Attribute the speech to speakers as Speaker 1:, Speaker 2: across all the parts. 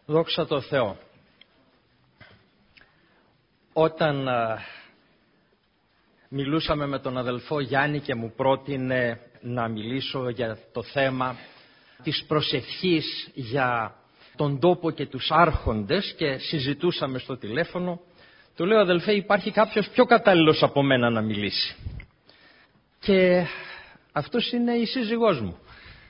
Speaker 1: Δόξα τω Θεώ. Όταν μιλούσαμε με τον αδελφό Γιάννη και μου πρότεινε να μιλήσω για το θέμα της προσευχής για τον τόπο και τους άρχοντες και συζητούσαμε στο τηλέφωνο, του λέω, αδελφέ, υπάρχει κάποιος πιο κατάλληλος από μένα να μιλήσει. Και αυτός είναι η σύζυγός μου.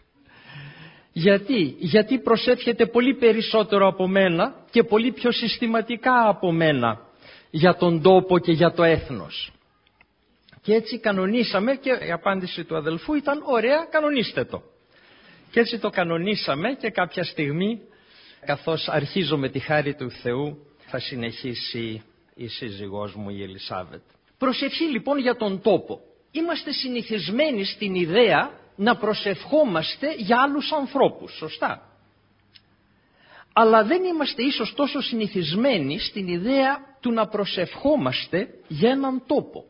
Speaker 1: Γιατί προσεύχεται πολύ περισσότερο από μένα και πολύ πιο συστηματικά από μένα για τον τόπο και για το έθνος. Και έτσι κανονίσαμε και η απάντηση του αδελφού ήταν, ωραία, κανονίστε το. Και έτσι το κανονίσαμε και κάποια στιγμή, καθώς αρχίζω με τη χάρη του Θεού, θα συνεχίσει η σύζυγός μου η Ελισάβετ. Προσευχή λοιπόν για τον τόπο. Είμαστε συνηθισμένοι στην ιδέα να προσευχόμαστε για άλλους ανθρώπους, σωστά. Αλλά δεν είμαστε ίσως τόσο συνηθισμένοι στην ιδέα του να προσευχόμαστε για έναν τόπο.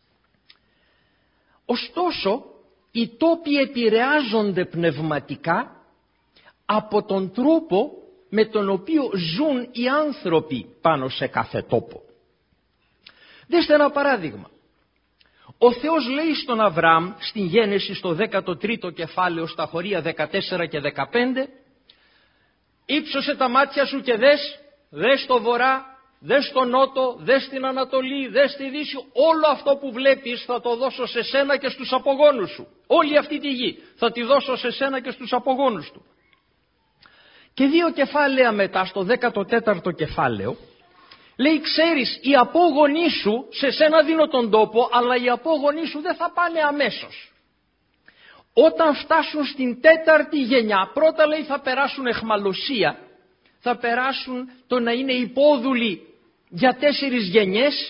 Speaker 1: Ωστόσο, οι τόποι επηρεάζονται πνευματικά από τον τρόπο με τον οποίο ζουν οι άνθρωποι πάνω σε κάθε τόπο. Δέστε ένα παράδειγμα. Ο Θεός λέει στον Αβραάμ, στην Γένεση στο 13ο κεφάλαιο στα χωρία 14 και 15, «Ήψωσε τα μάτια σου και δες στο βορρά, δες στο νότο, δες στην Ανατολή, δες στη Δύση, όλο αυτό που βλέπεις θα το δώσω σε σένα και στους απογόνους σου. Όλη αυτή τη γη θα τη δώσω σε σένα και στους απογόνους του». Και 2 κεφάλαια μετά, στο 14ο κεφάλαιο, λέει, ξέρεις, οι απόγονοί σου, σε σένα δίνω τον τόπο, αλλά οι απόγονοί σου δεν θα πάνε αμέσως. Όταν φτάσουν στην 4η γενιά, πρώτα λέει θα περάσουν εχμαλωσία, θα περάσουν το να είναι υπόδουλοι για 4 γενιές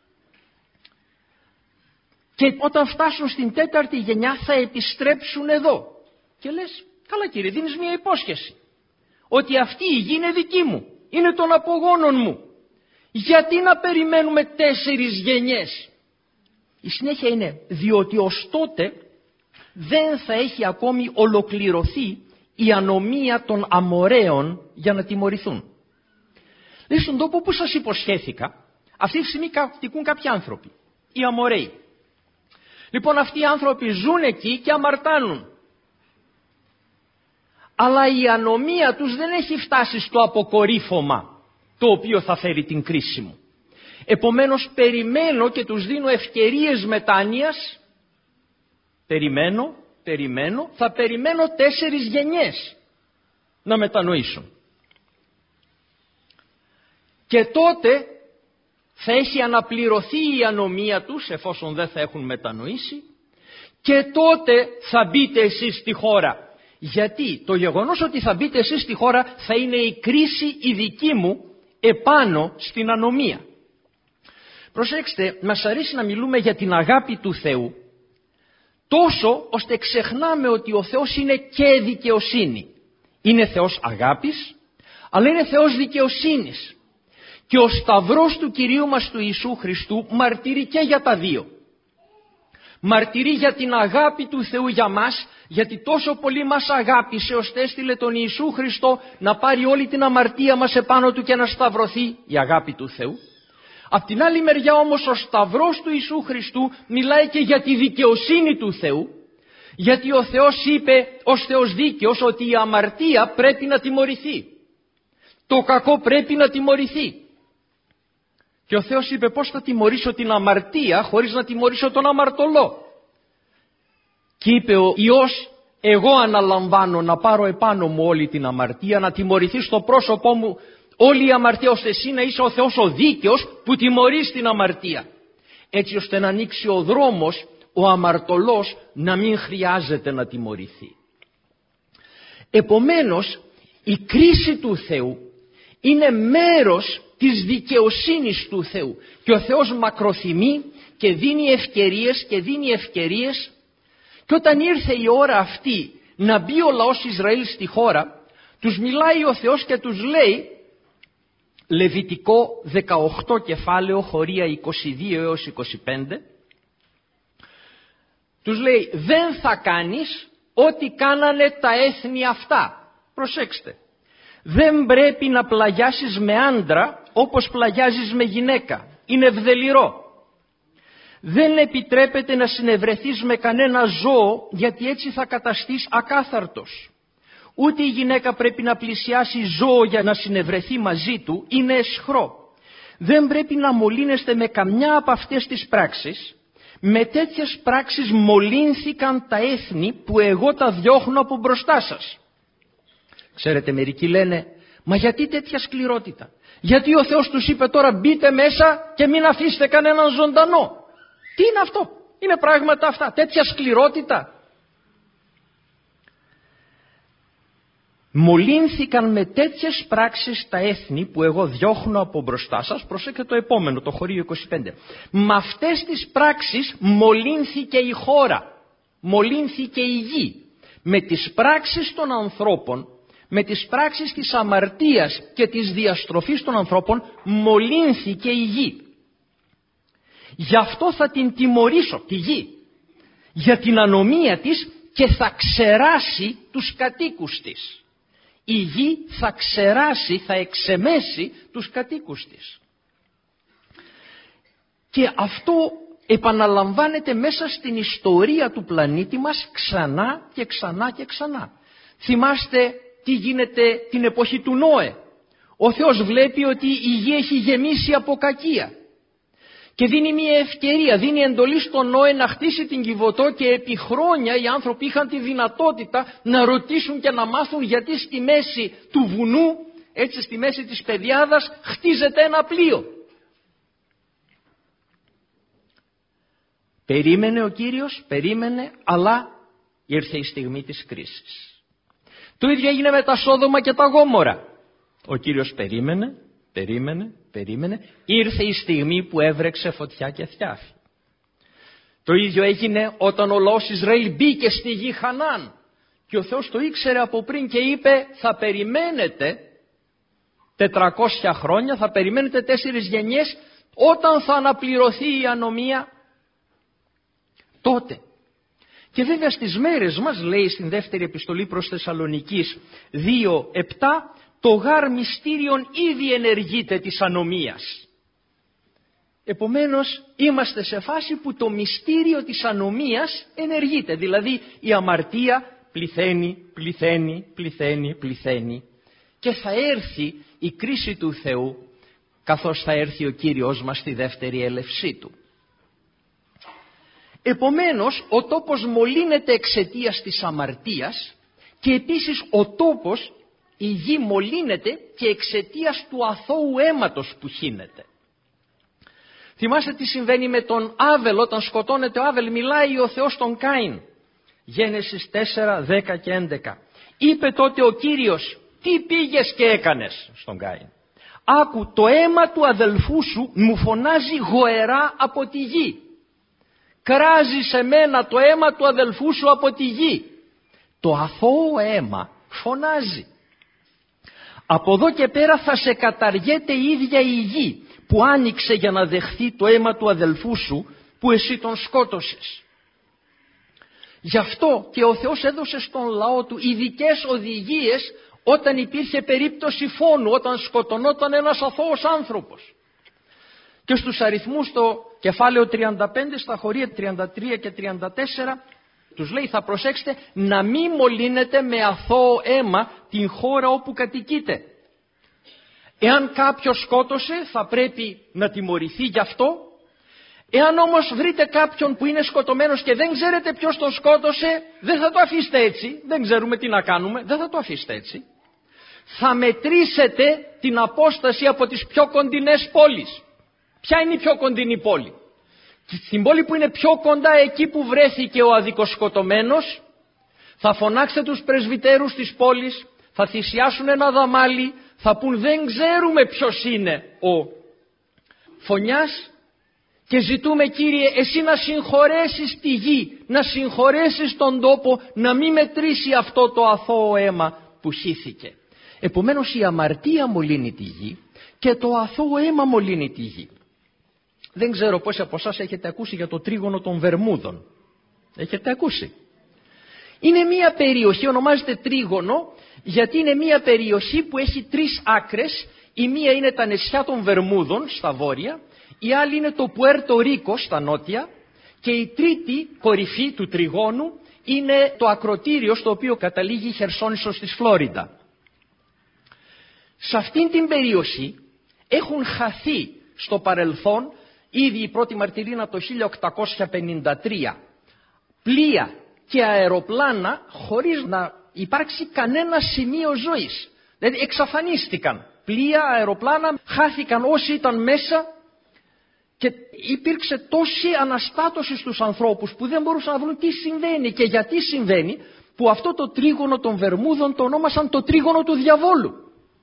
Speaker 1: και όταν φτάσουν στην 4η γενιά θα επιστρέψουν εδώ. Και λες, καλά κύριε, δίνεις μια υπόσχεση ότι αυτή η γη είναι δική μου, είναι των απογόνων μου. Γιατί να περιμένουμε 4 γενιές? Η συνέχεια είναι διότι ως τότε δεν θα έχει ακόμη ολοκληρωθεί η ανομία των Αμοραίων για να τιμωρηθούν. Δηλαδή στον τόπο που σας υποσχέθηκα, αυτή τη στιγμή κατοικούν κάποιοι άνθρωποι, οι Αμοραίοι. Λοιπόν, αυτοί οι άνθρωποι ζουν εκεί και αμαρτάνουν. Αλλά η ανομία τους δεν έχει φτάσει στο αποκορύφωμα το οποίο θα φέρει την κρίση μου. Επομένως περιμένω και τους δίνω ευκαιρίες μετάνοιας. Θα περιμένω 4 γενιές να μετανοήσουν. Και τότε θα έχει αναπληρωθεί η ανομία τους, εφόσον δεν θα έχουν μετανοήσει, και τότε θα μπείτε εσείς στη χώρα. Γιατί το γεγονός ότι θα μπείτε εσείς στη χώρα θα είναι η κρίση η δική μου επάνω στην ανομία. Προσέξτε, μας αρέσει να μιλούμε για την αγάπη του Θεού, τόσο ώστε ξεχνάμε ότι ο Θεός είναι και δικαιοσύνη. Είναι Θεός αγάπης, αλλά είναι Θεός δικαιοσύνης. Και ο σταυρός του Κυρίου μας του Ιησού Χριστού μαρτυρεί και για τα δύο. Μαρτυρεί για την αγάπη του Θεού για μας, γιατί τόσο πολύ μας αγάπησε ώστε έστειλε τον Ιησού Χριστό να πάρει όλη την αμαρτία μας επάνω του και να σταυρωθεί, η αγάπη του Θεού. Απ' την άλλη μεριά όμως ο σταυρός του Ιησού Χριστού μιλάει και για τη δικαιοσύνη του Θεού, γιατί ο Θεός είπε ως Θεός δίκαιος ότι η αμαρτία πρέπει να τιμωρηθεί. Το κακό πρέπει να τιμωρηθεί. Και ο Θεός είπε, πώς θα τιμωρήσω την αμαρτία χωρίς να τιμωρήσω τον αμαρτωλό? Και είπε ο Υιός, εγώ αναλαμβάνω να πάρω επάνω μου όλη την αμαρτία, να τιμωρηθεί στο πρόσωπό μου όλη η αμαρτία, ώστε εσύ να είσαι ο Θεός ο δίκαιος που τιμωρείς την αμαρτία. Έτσι ώστε να ανοίξει ο δρόμος ο αμαρτωλός να μην χρειάζεται να τιμωρηθεί. Επομένως η κρίση του Θεού είναι μέρος της δικαιοσύνης του Θεού. Και ο Θεός μακροθυμεί και δίνει ευκαιρίες και όταν ήρθε η ώρα αυτή να μπει ο λαός Ισραήλ στη χώρα, τους μιλάει ο Θεός και τους λέει, Λεβιτικό 18 κεφάλαιο χωρία 22 έως 25, τους λέει, δεν θα κάνεις ό,τι κάνανε τα έθνη αυτά. Προσέξτε, Δεν πρέπει να πλαγιάσεις με άντρα όπως πλαγιάζεις με γυναίκα. Είναι ευδελιρό. Δεν επιτρέπεται να συνευρεθείς με κανένα ζώο, γιατί έτσι θα καταστείς ακάθαρτος. Ούτε η γυναίκα πρέπει να πλησιάσει ζώο για να συνευρεθεί μαζί του, είναι αισχρό. Δεν πρέπει να μολύνεστε με καμιά από αυτές τις πράξεις. Με τέτοιες πράξεις μολύνθηκαν τα έθνη που εγώ τα διώχνω από μπροστά σας. Ξέρετε, μερικοί λένε, μα γιατί τέτοια σκληρότητα? Γιατί ο Θεός τους είπε τώρα μπείτε μέσα και μην αφήσετε κανέναν ζωντανό? Τι είναι αυτό? Είναι πράγματα αυτά, τέτοια σκληρότητα? Μολύνθηκαν με τέτοιες πράξεις τα έθνη που εγώ διώχνω από μπροστά σας. Προσέξτε το επόμενο, το χωρίο 25. Με αυτές τις πράξεις μολύνθηκε η χώρα, μολύνθηκε η γη. Με τις πράξεις των ανθρώπων, με τις πράξεις της αμαρτίας και της διαστροφής των ανθρώπων μολύνθηκε η γη. Γι' αυτό θα την τιμωρήσω, τη γη, για την ανομία της και θα ξεράσει τους κατοίκους της. Η γη θα ξεράσει, θα εξεμέσει τους κατοίκους της. Και αυτό επαναλαμβάνεται μέσα στην ιστορία του πλανήτη μας ξανά και ξανά και ξανά. Θυμάστε τι γίνεται την εποχή του Νόε. Ο Θεός βλέπει ότι η γη έχει γεμίσει από κακία και δίνει μια ευκαιρία, δίνει εντολή στον Νόε να χτίσει την Κιβωτό, και επί χρόνια οι άνθρωποι είχαν τη δυνατότητα να ρωτήσουν και να μάθουν γιατί στη μέση του βουνού, έτσι στη μέση της πεδιάδας, χτίζεται ένα πλοίο. Περίμενε ο Κύριος, περίμενε, αλλά ήρθε η στιγμή της κρίσης. Το ίδιο έγινε με τα Σόδομα και τα Γόμορα. Ο Κύριος περίμενε, ήρθε η στιγμή που έβρεξε φωτιά και θιάφη. Το ίδιο έγινε όταν ο λαός Ισραήλ μπήκε στη γη Χανάν και ο Θεός το ήξερε από πριν και είπε θα περιμένετε 400 χρόνια, θα περιμένετε 4 γενιές, όταν θα αναπληρωθεί η ανομία τότε. Και βέβαια στις μέρες μας, λέει στην δεύτερη επιστολή προς Θεσσαλονικείς 2:7, το γάρ μυστήριον ήδη ενεργείται της ανομίας. Επομένως είμαστε σε φάση που το μυστήριο της ανομίας ενεργείται, δηλαδή η αμαρτία πληθαίνει και θα έρθει η κρίση του Θεού καθώς θα έρθει ο Κύριος μας στη δεύτερη έλευσή Του. Επομένως ο τόπος μολύνεται εξαιτίας της αμαρτίας και επίσης ο τόπος, η γη μολύνεται και εξαιτίας του αθώου αίματος που χύνεται. Θυμάστε τι συμβαίνει με τον Άβελ όταν σκοτώνεται ο Άβελ? Μιλάει ο Θεός τον Κάιν. Γένεσης 4, 10 και 11. Είπε τότε ο Κύριος, τι πήγες και έκανες στον Κάιν? Άκου, το αίμα του αδελφού σου μου φωνάζει γοερά από τη γη. Κράζει σε μένα το αίμα του αδελφού σου από τη γη. Το αθώο αίμα φωνάζει. Από εδώ και πέρα θα σε καταργέται η ίδια η γη που άνοιξε για να δεχθεί το αίμα του αδελφού σου που εσύ τον σκότωσες. Γι' αυτό και ο Θεός έδωσε στον λαό του ειδικές οδηγίες όταν υπήρχε περίπτωση φόνου, όταν σκοτωνόταν ένας αθώος άνθρωπος. Και στους αριθμούς στο κεφάλαιο 35, στα χωρία 33 και 34, τους λέει θα προσέξετε να μην μολύνετε με αθώο αίμα την χώρα όπου κατοικείτε. Εάν κάποιος σκότωσε θα πρέπει να τιμωρηθεί γι' αυτό. Εάν όμως βρείτε κάποιον που είναι σκοτωμένος και δεν ξέρετε ποιος τον σκότωσε, δεν θα το αφήσετε έτσι, δεν ξέρουμε τι να κάνουμε, δεν θα το αφήσετε έτσι. Θα μετρήσετε την απόσταση από τις πιο κοντινές πόλεις. Ποια είναι η πιο κοντινή πόλη? Στην πόλη που είναι πιο κοντά, εκεί που βρέθηκε ο αδικοσκοτωμένος, θα φωνάξετε τους πρεσβυτέρους της πόλης, θα θυσιάσουν ένα δαμάλι, θα πούν δεν ξέρουμε ποιος είναι ο φωνιάς και ζητούμε Κύριε εσύ να συγχωρέσεις τη γη, να συγχωρέσεις τον τόπο, να μην μετρήσει αυτό το αθώο αίμα που χύθηκε. Επομένως η αμαρτία μολύνει τη γη και το αθώο αίμα μολύνει τη γη. Δεν ξέρω πόσοι από εσάς έχετε ακούσει για το τρίγωνο των Βερμούδων. Έχετε ακούσει? Είναι μία περιοχή, ονομάζεται τρίγωνο, γιατί είναι μία περιοχή που έχει τρεις άκρες. Η μία είναι τα νησιά των Βερμούδων στα βόρεια, η άλλη είναι το Πουέρτο Ρίκο στα νότια και η τρίτη κορυφή του τριγώνου είναι το ακρωτήριο στο οποίο καταλήγει η Χερσόνησος της Φλόριντα. Σε αυτήν την περιοχή έχουν χαθεί στο παρελθόν, ήδη η πρώτη μαρτυρίνα το 1853, πλοία και αεροπλάνα χωρίς να υπάρξει κανένα σημείο ζωής. Δηλαδή εξαφανίστηκαν. Πλοία, αεροπλάνα, χάθηκαν όσοι ήταν μέσα και υπήρξε τόση αναστάτωση στους ανθρώπους που δεν μπορούσαν να βρουν τι συμβαίνει και γιατί συμβαίνει, που αυτό το τρίγωνο των Βερμούδων το ονόμασαν το τρίγωνο του διαβόλου.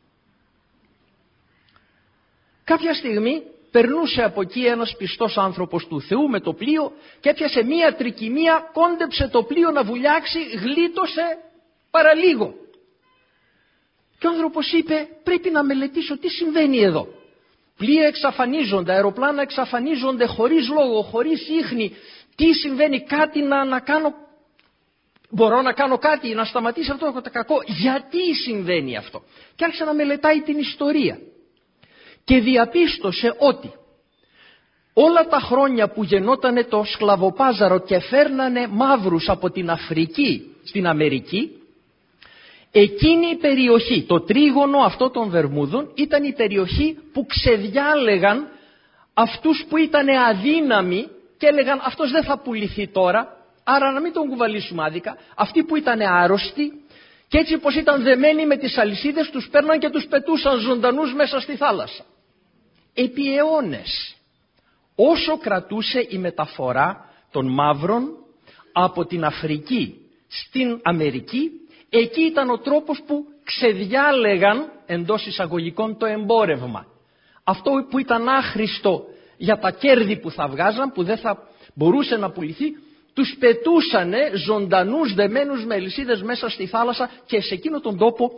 Speaker 1: Κάποια στιγμή περνούσε από εκεί ένας πιστός άνθρωπος του Θεού με το πλοίο και έπιασε μία τρικυμία, κόντεψε το πλοίο να βουλιάξει, γλίτωσε παραλίγο. Και ο άνθρωπος είπε, πρέπει να μελετήσω τι συμβαίνει εδώ. Πλοία εξαφανίζονται, αεροπλάνα εξαφανίζονται χωρίς λόγο, χωρίς ίχνη. Τι συμβαίνει, κάτι να κάνω, μπορώ να κάνω κάτι, να σταματήσει αυτό το κακό. Γιατί συμβαίνει αυτό? Και άρχισε να μελετάει την ιστορία. Και διαπίστωσε ότι όλα τα χρόνια που γεννότανε το σκλαβοπάζαρο και φέρνανε μαύρους από την Αφρική στην Αμερική, εκείνη η περιοχή, το τρίγωνο αυτό των Βερμούδων, ήταν η περιοχή που ξεδιάλεγαν αυτούς που ήταν αδύναμοι και έλεγαν αυτός δεν θα πουληθεί τώρα, άρα να μην τον κουβαλήσουμε άδικα. Αυτοί που ήταν άρρωστοι και έτσι πως ήταν δεμένοι με τις αλυσίδες, τους παίρναν και τους πετούσαν ζωντανούς μέσα στη θάλασσα. Επί αιώνες, όσο κρατούσε η μεταφορά των μαύρων από την Αφρική στην Αμερική, εκεί ήταν ο τρόπος που ξεδιάλεγαν εντός εισαγωγικών το εμπόρευμα. Αυτό που ήταν άχρηστο για τα κέρδη που θα βγάζαν, που δεν θα μπορούσε να πουληθεί, τους πετούσανε ζωντανούς δεμένους με αλυσίδες μέσα στη θάλασσα και σε εκείνο τον τόπο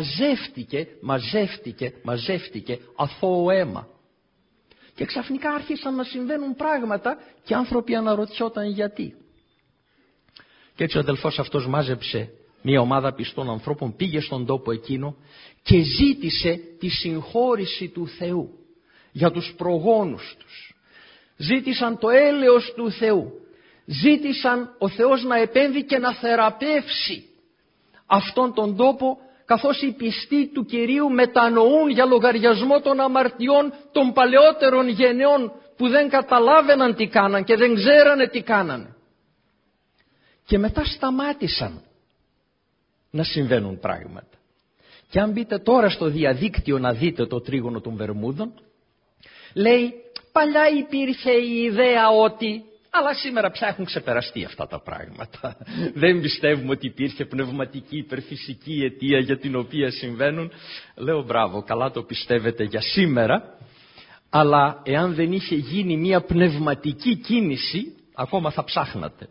Speaker 1: μαζεύτηκε αθώο αίμα. Και ξαφνικά άρχισαν να συμβαίνουν πράγματα και άνθρωποι αναρωτιόταν γιατί. Και έτσι ο αδελφός αυτός μάζεψε μια ομάδα πιστών ανθρώπων, πήγε στον τόπο εκείνο και ζήτησε τη συγχώρηση του Θεού για τους προγόνους τους. Ζήτησαν το έλεος του Θεού. Ζήτησαν ο Θεός να επέμβει και να θεραπεύσει αυτόν τον τόπο, καθώς οι πιστοί του Κυρίου μετανοούν για λογαριασμό των αμαρτιών των παλαιότερων γενεών που δεν καταλάβαιναν τι κάναν και δεν ξέρανε τι κάνανε. Και μετά σταμάτησαν να συμβαίνουν πράγματα. Και αν μπείτε τώρα στο διαδίκτυο να δείτε το τρίγωνο των Βερμούδων, λέει παλιά υπήρχε η ιδέα ότι, αλλά σήμερα πια έχουν ξεπεραστεί αυτά τα πράγματα. Δεν πιστεύουμε ότι υπήρχε πνευματική υπερφυσική αιτία για την οποία συμβαίνουν. Λέω μπράβο, καλά το πιστεύετε για σήμερα, αλλά εάν δεν είχε γίνει μια πνευματική κίνηση, ακόμα θα ψάχνατε.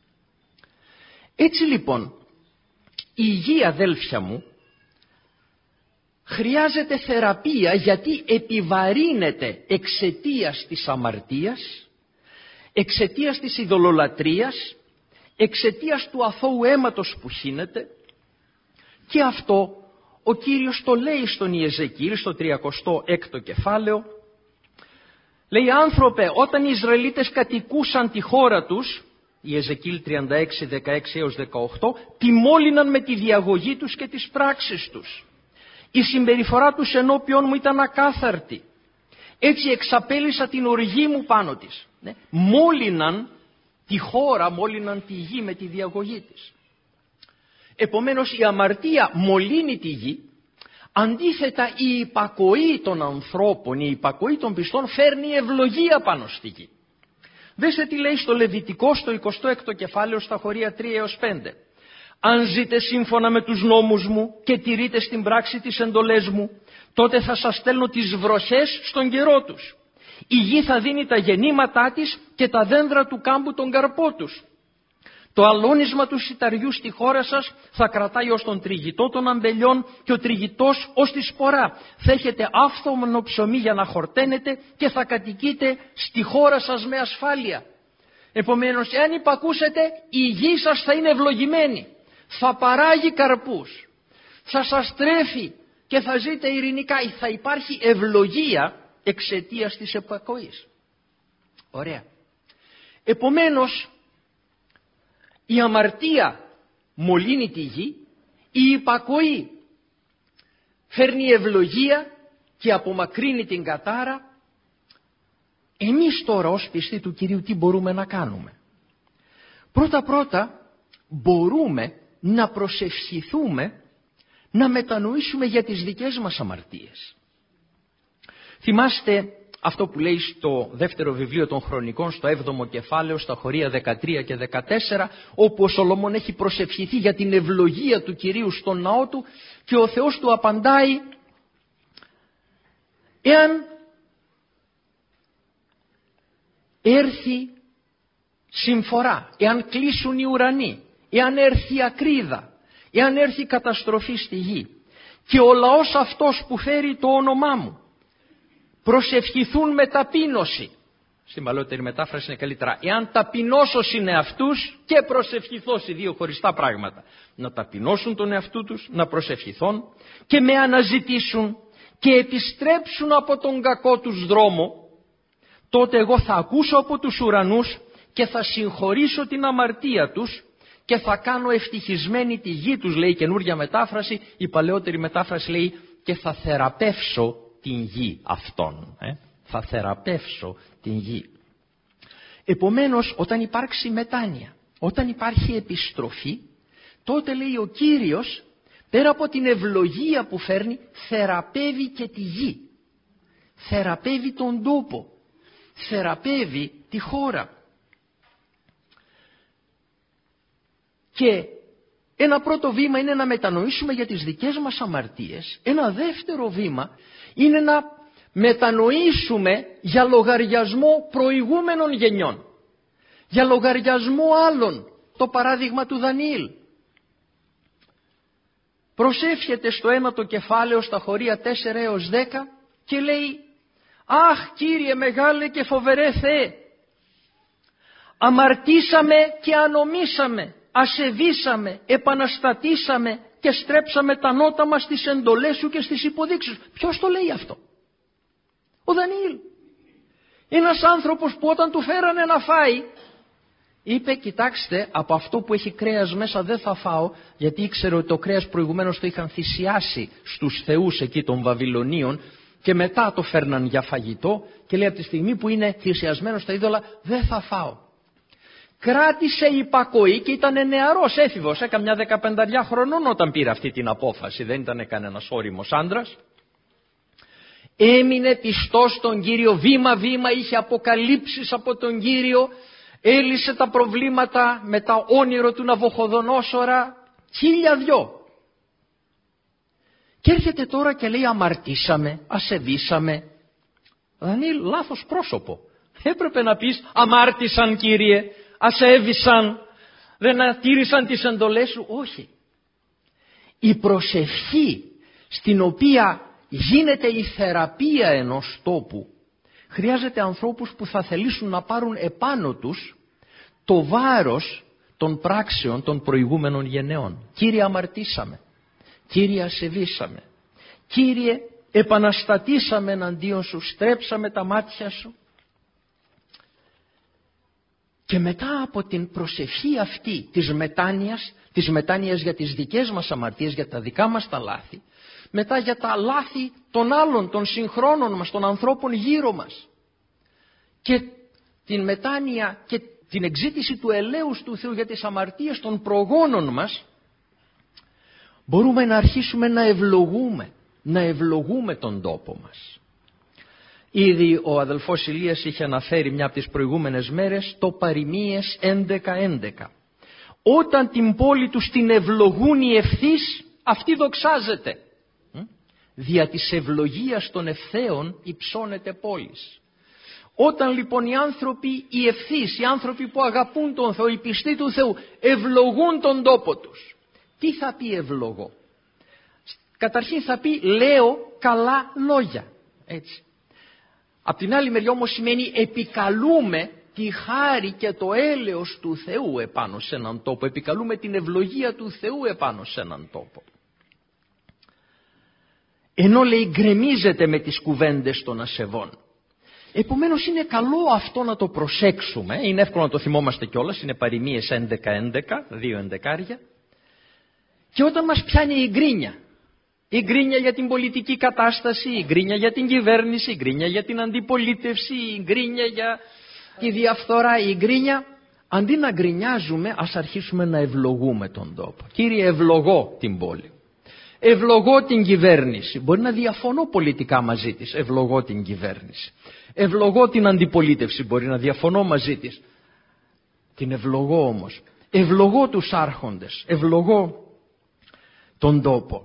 Speaker 1: Έτσι λοιπόν, η υγεία, αδέλφια μου, χρειάζεται θεραπεία, γιατί επιβαρύνεται εξαιτίας της αμαρτίας, εξαιτίας της ειδωλολατρίας, εξαιτίας του αθώου αίματος που χύνεται. Και αυτό ο Κύριος το λέει στον Ιεζεκίηλ στο 36ο κεφάλαιο. Λέει, άνθρωπε, όταν οι Ισραηλίτες κατοικούσαν τη χώρα τους, Ιεζεκίηλ 36, 16 έως 18, τιμόλυναν με τη διαγωγή τους και τις πράξεις τους. Η συμπεριφορά τους ενώπιον μου ήταν ακάθαρτη. Έτσι εξαπέλυσα την οργή μου πάνω της. Ναι. Μόλυναν τη χώρα, μόλυναν τη γη με τη διαγωγή της. Επομένως η αμαρτία μολύνει τη γη. Αντίθετα η υπακοή των ανθρώπων, η υπακοή των πιστών φέρνει ευλογία πάνω στη γη. Δέστε τι λέει στο Λεβιτικό στο 26ο κεφάλαιο στα χωρία 3 έως 5. Αν ζείτε σύμφωνα με τους νόμους μου και τηρείτε στην πράξη τις εντολές μου, τότε θα σας στέλνω τις βροχές στον καιρό τους. Η γη θα δίνει τα γεννήματά της και τα δέντρα του κάμπου τον καρπό τους. Το αλώνισμα του σιταριού στη χώρα σας θα κρατάει ως τον τριγητό των αμπελιών και ο τριγητός ως τη σπορά. Θα έχετε άφθονο ψωμί για να χορταίνετε και θα κατοικείτε στη χώρα σας με ασφάλεια. Επομένως, εάν υπακούσετε, η γη σας θα είναι ευλογημένη. θα παράγει καρπούς, θα σας τρέφει και θα ζείτε ειρηνικά, θα υπάρχει ευλογία εξαιτίας της υπακοής. Ωραία. Επομένως, η αμαρτία μολύνει τη γη, η υπακοή φέρνει ευλογία και απομακρύνει την κατάρα. Εμείς τώρα ως πιστοί του Κυρίου τι μπορούμε να κάνουμε? Πρώτα μπορούμε να προσευχηθούμε, να μετανοήσουμε για τις δικές μας αμαρτίες. Θυμάστε αυτό που λέει στο δεύτερο βιβλίο των Χρονικών, στο 7ο κεφάλαιο, στα χωρία 13 και 14, όπου ο Σολομών έχει προσευχηθεί για την ευλογία του Κυρίου στον ναό του και ο Θεός του απαντάει: εάν έρθει συμφορά, εάν κλείσουν οι ουρανοί, εάν έρθει η ακρίδα, εάν έρθει η καταστροφή στη γη και ο λαός αυτός που φέρει το όνομά μου προσευχηθούν με ταπείνωση. Στην παλαιότερη μετάφραση είναι καλύτερα: εάν ταπεινώσω είναι αυτούς και προσευχηθώ, οι δύο χωριστά πράγματα. Να ταπεινώσουν τον εαυτού τους, να προσευχηθούν και με αναζητήσουν και επιστρέψουν από τον κακό τους δρόμο, τότε εγώ θα ακούσω από τους ουρανούς και θα συγχωρήσω την αμαρτία τους και θα κάνω ευτυχισμένη τη γη τους, λέει η καινούργια μετάφραση. Η παλαιότερη μετάφραση λέει και θα θεραπεύσω την γη αυτών. Θα θεραπεύσω την γη. Επομένως, όταν υπάρξει μετάνοια, όταν υπάρχει επιστροφή, τότε λέει ο Κύριος, πέρα από την ευλογία που φέρνει, θεραπεύει και τη γη. Θεραπεύει τον τόπο. Θεραπεύει τη χώρα. Και ένα πρώτο βήμα είναι να μετανοήσουμε για τις δικές μας αμαρτίες. Ένα δεύτερο βήμα είναι να μετανοήσουμε για λογαριασμό προηγούμενων γενιών. Για λογαριασμό άλλων. Το παράδειγμα του Δανιήλ. Προσεύχεται στο 1ο κεφάλαιο στα χωρία 4 έως 10 και λέει: αχ Κύριε μεγάλε και φοβερέ Θεέ, αμαρτήσαμε και ανομήσαμε, ασεβήσαμε, επαναστατήσαμε και στρέψαμε τα νότα μας στις εντολές σου και στις υποδείξεις. Ποιος το λέει αυτό? Ο Δανιήλ. Ένας άνθρωπος που όταν του φέρανε να φάει είπε: κοιτάξτε, από αυτό που έχει κρέας μέσα δεν θα φάω, γιατί ήξερε ότι το κρέας προηγουμένως το είχαν θυσιάσει στους θεούς εκεί των Βαβυλωνίων και μετά το φέρναν για φαγητό, και λέει από τη στιγμή που είναι θυσιασμένο στα είδωλα δεν θα φάω. Κράτησε υπακοή και ήταν νεαρός έφηβος, έκαμια 15 χρονών όταν πήρε αυτή την απόφαση, δεν ήταν κανένας όριμος άντρας. Έμεινε πιστός στον Κύριο, βήμα-βήμα είχε αποκαλύψεις από τον Κύριο, έλυσε τα προβλήματα με τα όνειρο του Ναβουχοδονόσορα, 1002. Και έρχεται τώρα και λέει: αμαρτήσαμε, ασεβήσαμε. Δανιήλ, λάθος πρόσωπο. Έπρεπε να πεις: αμάρτησαν Κύριε, ασέβησαν, δεν ατήρησαν τις εντολές σου. Όχι. Η προσευχή στην οποία γίνεται η θεραπεία ενός τόπου χρειάζεται ανθρώπους που θα θελήσουν να πάρουν επάνω τους το βάρος των πράξεων των προηγούμενων γενεών. Κύριε, αμαρτήσαμε. Κύριε, ασεβήσαμε. Κύριε, επαναστατήσαμε εναντίον σου, στρέψαμε τα μάτια σου. Και μετά από την προσευχή αυτή της μετάνοιας για τις δικές μας αμαρτίες, για τα δικά μας τα λάθη, μετά για τα λάθη των άλλων, των συγχρόνων μας, των ανθρώπων γύρω μας, και την μετάνοια και την εξήτηση του ελέους του Θεού για τις αμαρτίες των προγόνων μας, μπορούμε να αρχίσουμε να ευλογούμε τον τόπο μας. Ήδη ο αδελφός Ηλίας είχε αναφέρει μια από τις προηγούμενες μέρες το Παροιμίες 11:11. Όταν την πόλη τους την ευλογούν οι ευθύς, αυτή δοξάζεται. Δια της ευλογίας των ευθέων υψώνεται πόλης. Όταν λοιπόν οι άνθρωποι οι ευθύς, οι άνθρωποι που αγαπούν τον Θεό, οι πιστοί του Θεού, ευλογούν τον τόπο τους, τι θα πει ευλογώ? Καταρχήν θα πει λέω καλά λόγια, έτσι. Απ' την άλλη μεριά όμως σημαίνει επικαλούμε τη χάρη και το έλεος του Θεού επάνω σε έναν τόπο. Επικαλούμε την ευλογία του Θεού επάνω σε έναν τόπο. Ενώ λέει γκρεμίζεται με τις κουβέντες των ασεβών. Επομένως είναι καλό αυτό να το προσέξουμε. Είναι εύκολο να το θυμόμαστε κιόλας. Είναι παροιμίες 11-11, 2 ενδεκάρια. Και όταν μας πιάνει η γκρίνια για την πολιτική κατάσταση, η γκρίνια για την κυβέρνηση, η γκρίνια για την αντιπολίτευση, η γκρίνια για τη διαφθορά, η γκρίνια, αντί να γκρινιάζουμε, ας αρχίσουμε να ευλογούμε τον τόπο. Κύριε, ευλογώ την πόλη. Ευλογώ την κυβέρνηση. Μπορεί να διαφωνώ πολιτικά μαζί της. Ευλογώ την κυβέρνηση. Ευλογώ την αντιπολίτευση. Μπορεί να διαφωνώ μαζί της. Την ευλογώ όμως. Ευλογώ τους άρχοντες. Ευλογώ τον τόπο.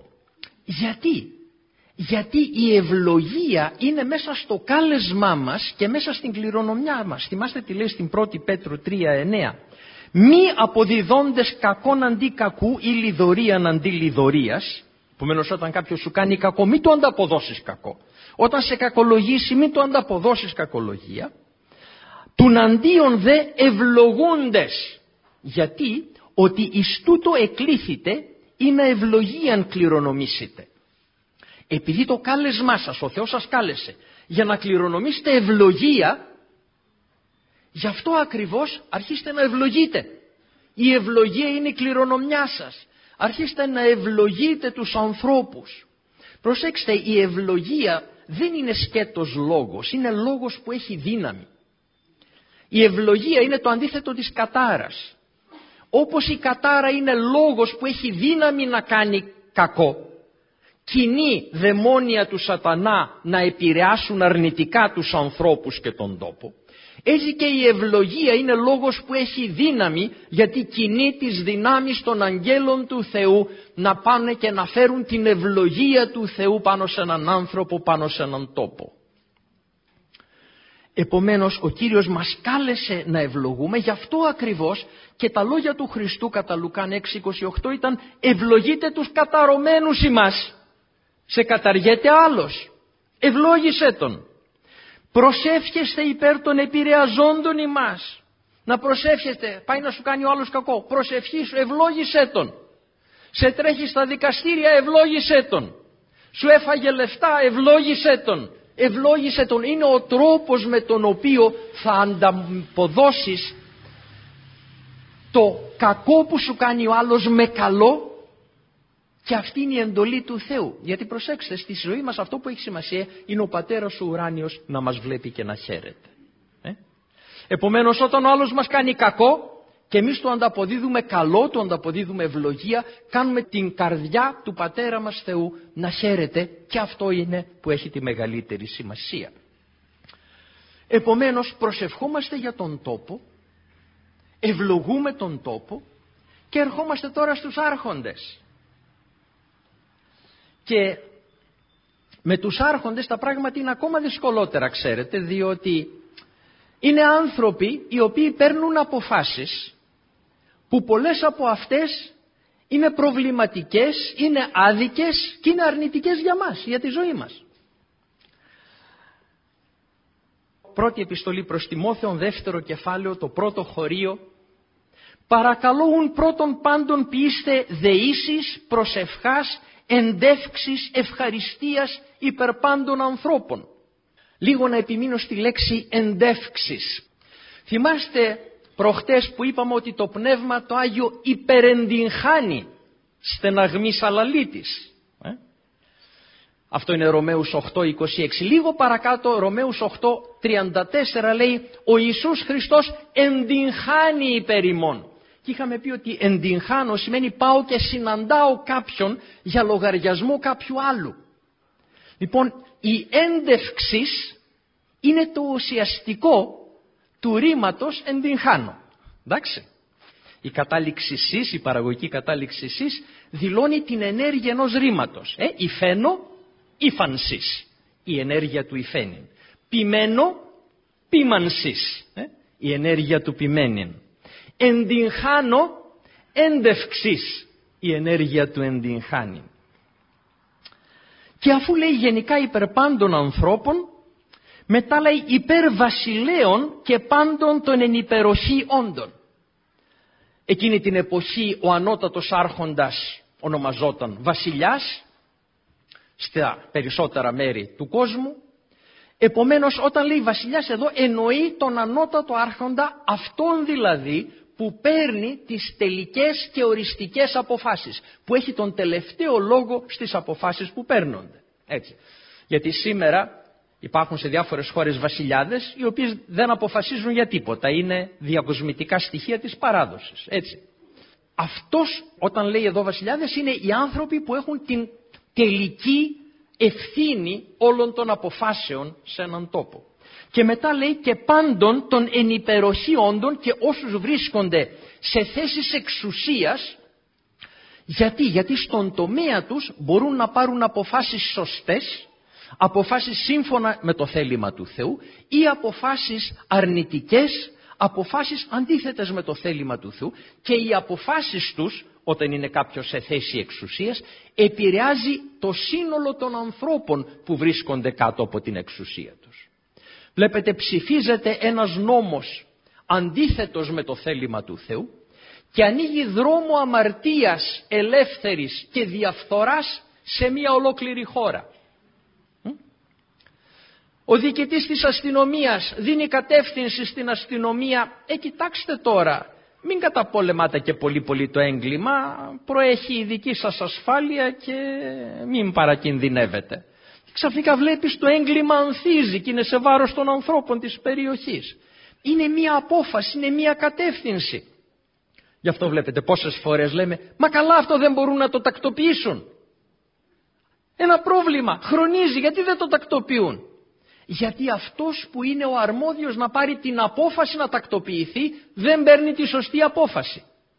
Speaker 1: Γιατί η ευλογία είναι μέσα στο κάλεσμά μας και μέσα στην κληρονομιά μας. Θυμάστε τι λέει στην 1η Πέτρου 3:9. Μη αποδιδόντες κακόν αντί κακού ή λιδωρίαν αντί λιδωρίας. Επομένως όταν κάποιος σου κάνει κακό, μην το ανταποδώσεις κακό. Όταν σε κακολογήσει, μην το ανταποδώσεις κακολογία. Τουναντίον δε ευλογούντες. Γιατί? Ότι εις τούτο εκλήθητε ή να ευλογίαν κληρονομήσετε. Επειδή το κάλεσμά σας, ο Θεός σας κάλεσε για να κληρονομήσετε ευλογία, γι' αυτό ακριβώς αρχίστε να ευλογείτε. Η ευλογία είναι η κληρονομιά σας. Αρχίστε να ευλογείτε τους ανθρώπους. Προσέξτε, η ευλογία δεν είναι σκέτος λόγος, είναι λόγος που έχει δύναμη. Η ευλογία είναι το αντίθετο της κατάρας. Όπως η κατάρα είναι λόγος που έχει δύναμη να κάνει κακό, κινεί δαιμόνια του σατανά να επηρεάσουν αρνητικά τους ανθρώπους και τον τόπο, έτσι και η ευλογία είναι λόγος που έχει δύναμη, γιατί κινεί τις δυνάμεις των αγγέλων του Θεού να πάνε και να φέρουν την ευλογία του Θεού πάνω σε έναν άνθρωπο, πάνω σε έναν τόπο. Επομένως ο Κύριος μας κάλεσε να ευλογούμε, γι' αυτό ακριβώς και τα λόγια του Χριστού κατά Λουκάν 6:28 ήταν «Ευλογείτε τους καταρωμένους ημάς, σε καταργέται άλλος, ευλόγησέ τον». Προσεύχεστε υπέρ των επηρεαζόντων ημάς. Να προσεύχεστε, πάει να σου κάνει ο άλλος κακό, προσευχήσου, ευλόγησέ τον. Σε τρέχει στα δικαστήρια, ευλόγησέ τον. Σου έφαγε λεφτά, ευλόγησέ τον. Ευλόγησέ τον. Είναι ο τρόπος με τον οποίο θα ανταποδώσεις το κακό που σου κάνει ο άλλος με καλό, και αυτή είναι η εντολή του Θεού. Γιατί προσέξτε, στη ζωή μας αυτό που έχει σημασία είναι ο Πατέρας ο ουράνιος να μας βλέπει και να χαίρεται. Επομένως όταν ο άλλος μας κάνει κακό και εμείς το ανταποδίδουμε καλό, το ανταποδίδουμε ευλογία, κάνουμε την καρδιά του Πατέρα μας Θεού να χαίρεται, και αυτό είναι που έχει τη μεγαλύτερη σημασία. Επομένως προσευχόμαστε για τον τόπο, ευλογούμε τον τόπο και ερχόμαστε τώρα στους άρχοντες. Και με τους άρχοντες τα πράγματα είναι ακόμα δυσκολότερα, ξέρετε, διότι είναι άνθρωποι οι οποίοι παίρνουν αποφάσεις που πολλές από αυτές είναι προβληματικές, είναι άδικες και είναι αρνητικές για μας, για τη ζωή μας. Πρώτη επιστολή προς Τιμόθεον, 2ο κεφάλαιο, το 1ο χωρίο. Παρακαλώ πρώτον πάντων ποιήστε δεήσεις, προσευχάς, εντεύξεις, ευχαριστίας υπερ πάντων ανθρώπων. Λίγο να επιμείνω στη λέξη εντεύξεις. Θυμάστε προχτές που είπαμε ότι το Πνεύμα το Άγιο υπερεντυγχάνει στεναγμής αλαλήτης. Αυτό είναι Ρωμαίους 8:26. Λίγο παρακάτω Ρωμαίους 8:34 λέει ο Ιησούς Χριστός εντυγχάνει υπέρ ημών. Και είχαμε πει ότι εντυγχάνω σημαίνει πάω και συναντάω κάποιον για λογαριασμό κάποιου άλλου. Λοιπόν, η έντευξης είναι το ουσιαστικό του ρήματος εντυγχάνω. Εντάξει. Η κατάληξη σεις, η παραγωγική κατάληξη σεις δηλώνει την ενέργεια ενός ρήματος. Υφαίνω, ύφανσις, η ενέργεια του υφαίνειν. Ποιμένο, ποίμανσις, η ενέργεια του ποιμένην. Εντυγχάνω, έντευξης, η ενέργεια του εντυγχάνει. Και αφού λέει γενικά υπερ πάντων ανθρώπων, Μετά λέει υπέρ βασιλέων και πάντων των εν υπεροχή όντων. Εκείνη την εποχή ο ανώτατος άρχοντας ονομαζόταν βασιλιάς στα περισσότερα μέρη του κόσμου. Επομένως όταν λέει βασιλιάς εδώ εννοεί τον ανώτατο άρχοντα, αυτόν δηλαδή που παίρνει τις τελικές και οριστικές αποφάσεις, που έχει τον τελευταίο λόγο στις αποφάσεις που παίρνονται. Έτσι. Γιατί σήμερα υπάρχουν σε διάφορες χώρες βασιλιάδες οι οποίες δεν αποφασίζουν για τίποτα, είναι διακοσμητικά στοιχεία της παράδοσης. Έτσι. Αυτός όταν λέει εδώ βασιλιάδες είναι οι άνθρωποι που έχουν την τελική ευθύνη όλων των αποφάσεων σε έναν τόπο. Και μετά λέει και πάντων των εν υπεροχή όντων και όσους βρίσκονται σε θέσεις εξουσίας. Γιατί στον τομέα τους μπορούν να πάρουν αποφάσεις σωστές, αποφάσεις σύμφωνα με το θέλημα του Θεού ή αποφάσεις αρνητικές, αποφάσεις αντίθετες με το θέλημα του Θεού, και οι αποφάσεις τους όταν είναι κάποιος σε θέση εξουσίας επηρεάζει το σύνολο των ανθρώπων που βρίσκονται κάτω από την εξουσία τους. Βλέπετε, ψηφίζεται ένας νόμος αντίθετος με το θέλημα του Θεού και ανοίγει δρόμο αμαρτίας, ελεύθερης και διαφθοράς σε μια ολόκληρη χώρα. Ο διοικητής της αστυνομίας δίνει κατεύθυνση στην αστυνομία, κοιτάξτε τώρα, μην καταπολεμάτε και πολύ το έγκλημα, προέχει η δική σας ασφάλεια και μην παρακινδυνεύετε. Ξαφνικά βλέπεις το έγκλημα ανθίζει και είναι σε βάρος των ανθρώπων της περιοχής. Είναι μία απόφαση, είναι μία κατεύθυνση. Γι' αυτό βλέπετε πόσες φορές λέμε, μα καλά αυτό δεν μπορούν να το τακτοποιήσουν. Ένα πρόβλημα χρονίζει, γιατί δεν το τακτοποιούν? Γιατί αυτός που είναι ο αρμόδιος να πάρει την απόφαση να τακτοποιηθεί δεν παίρνει τη σωστή απόφαση.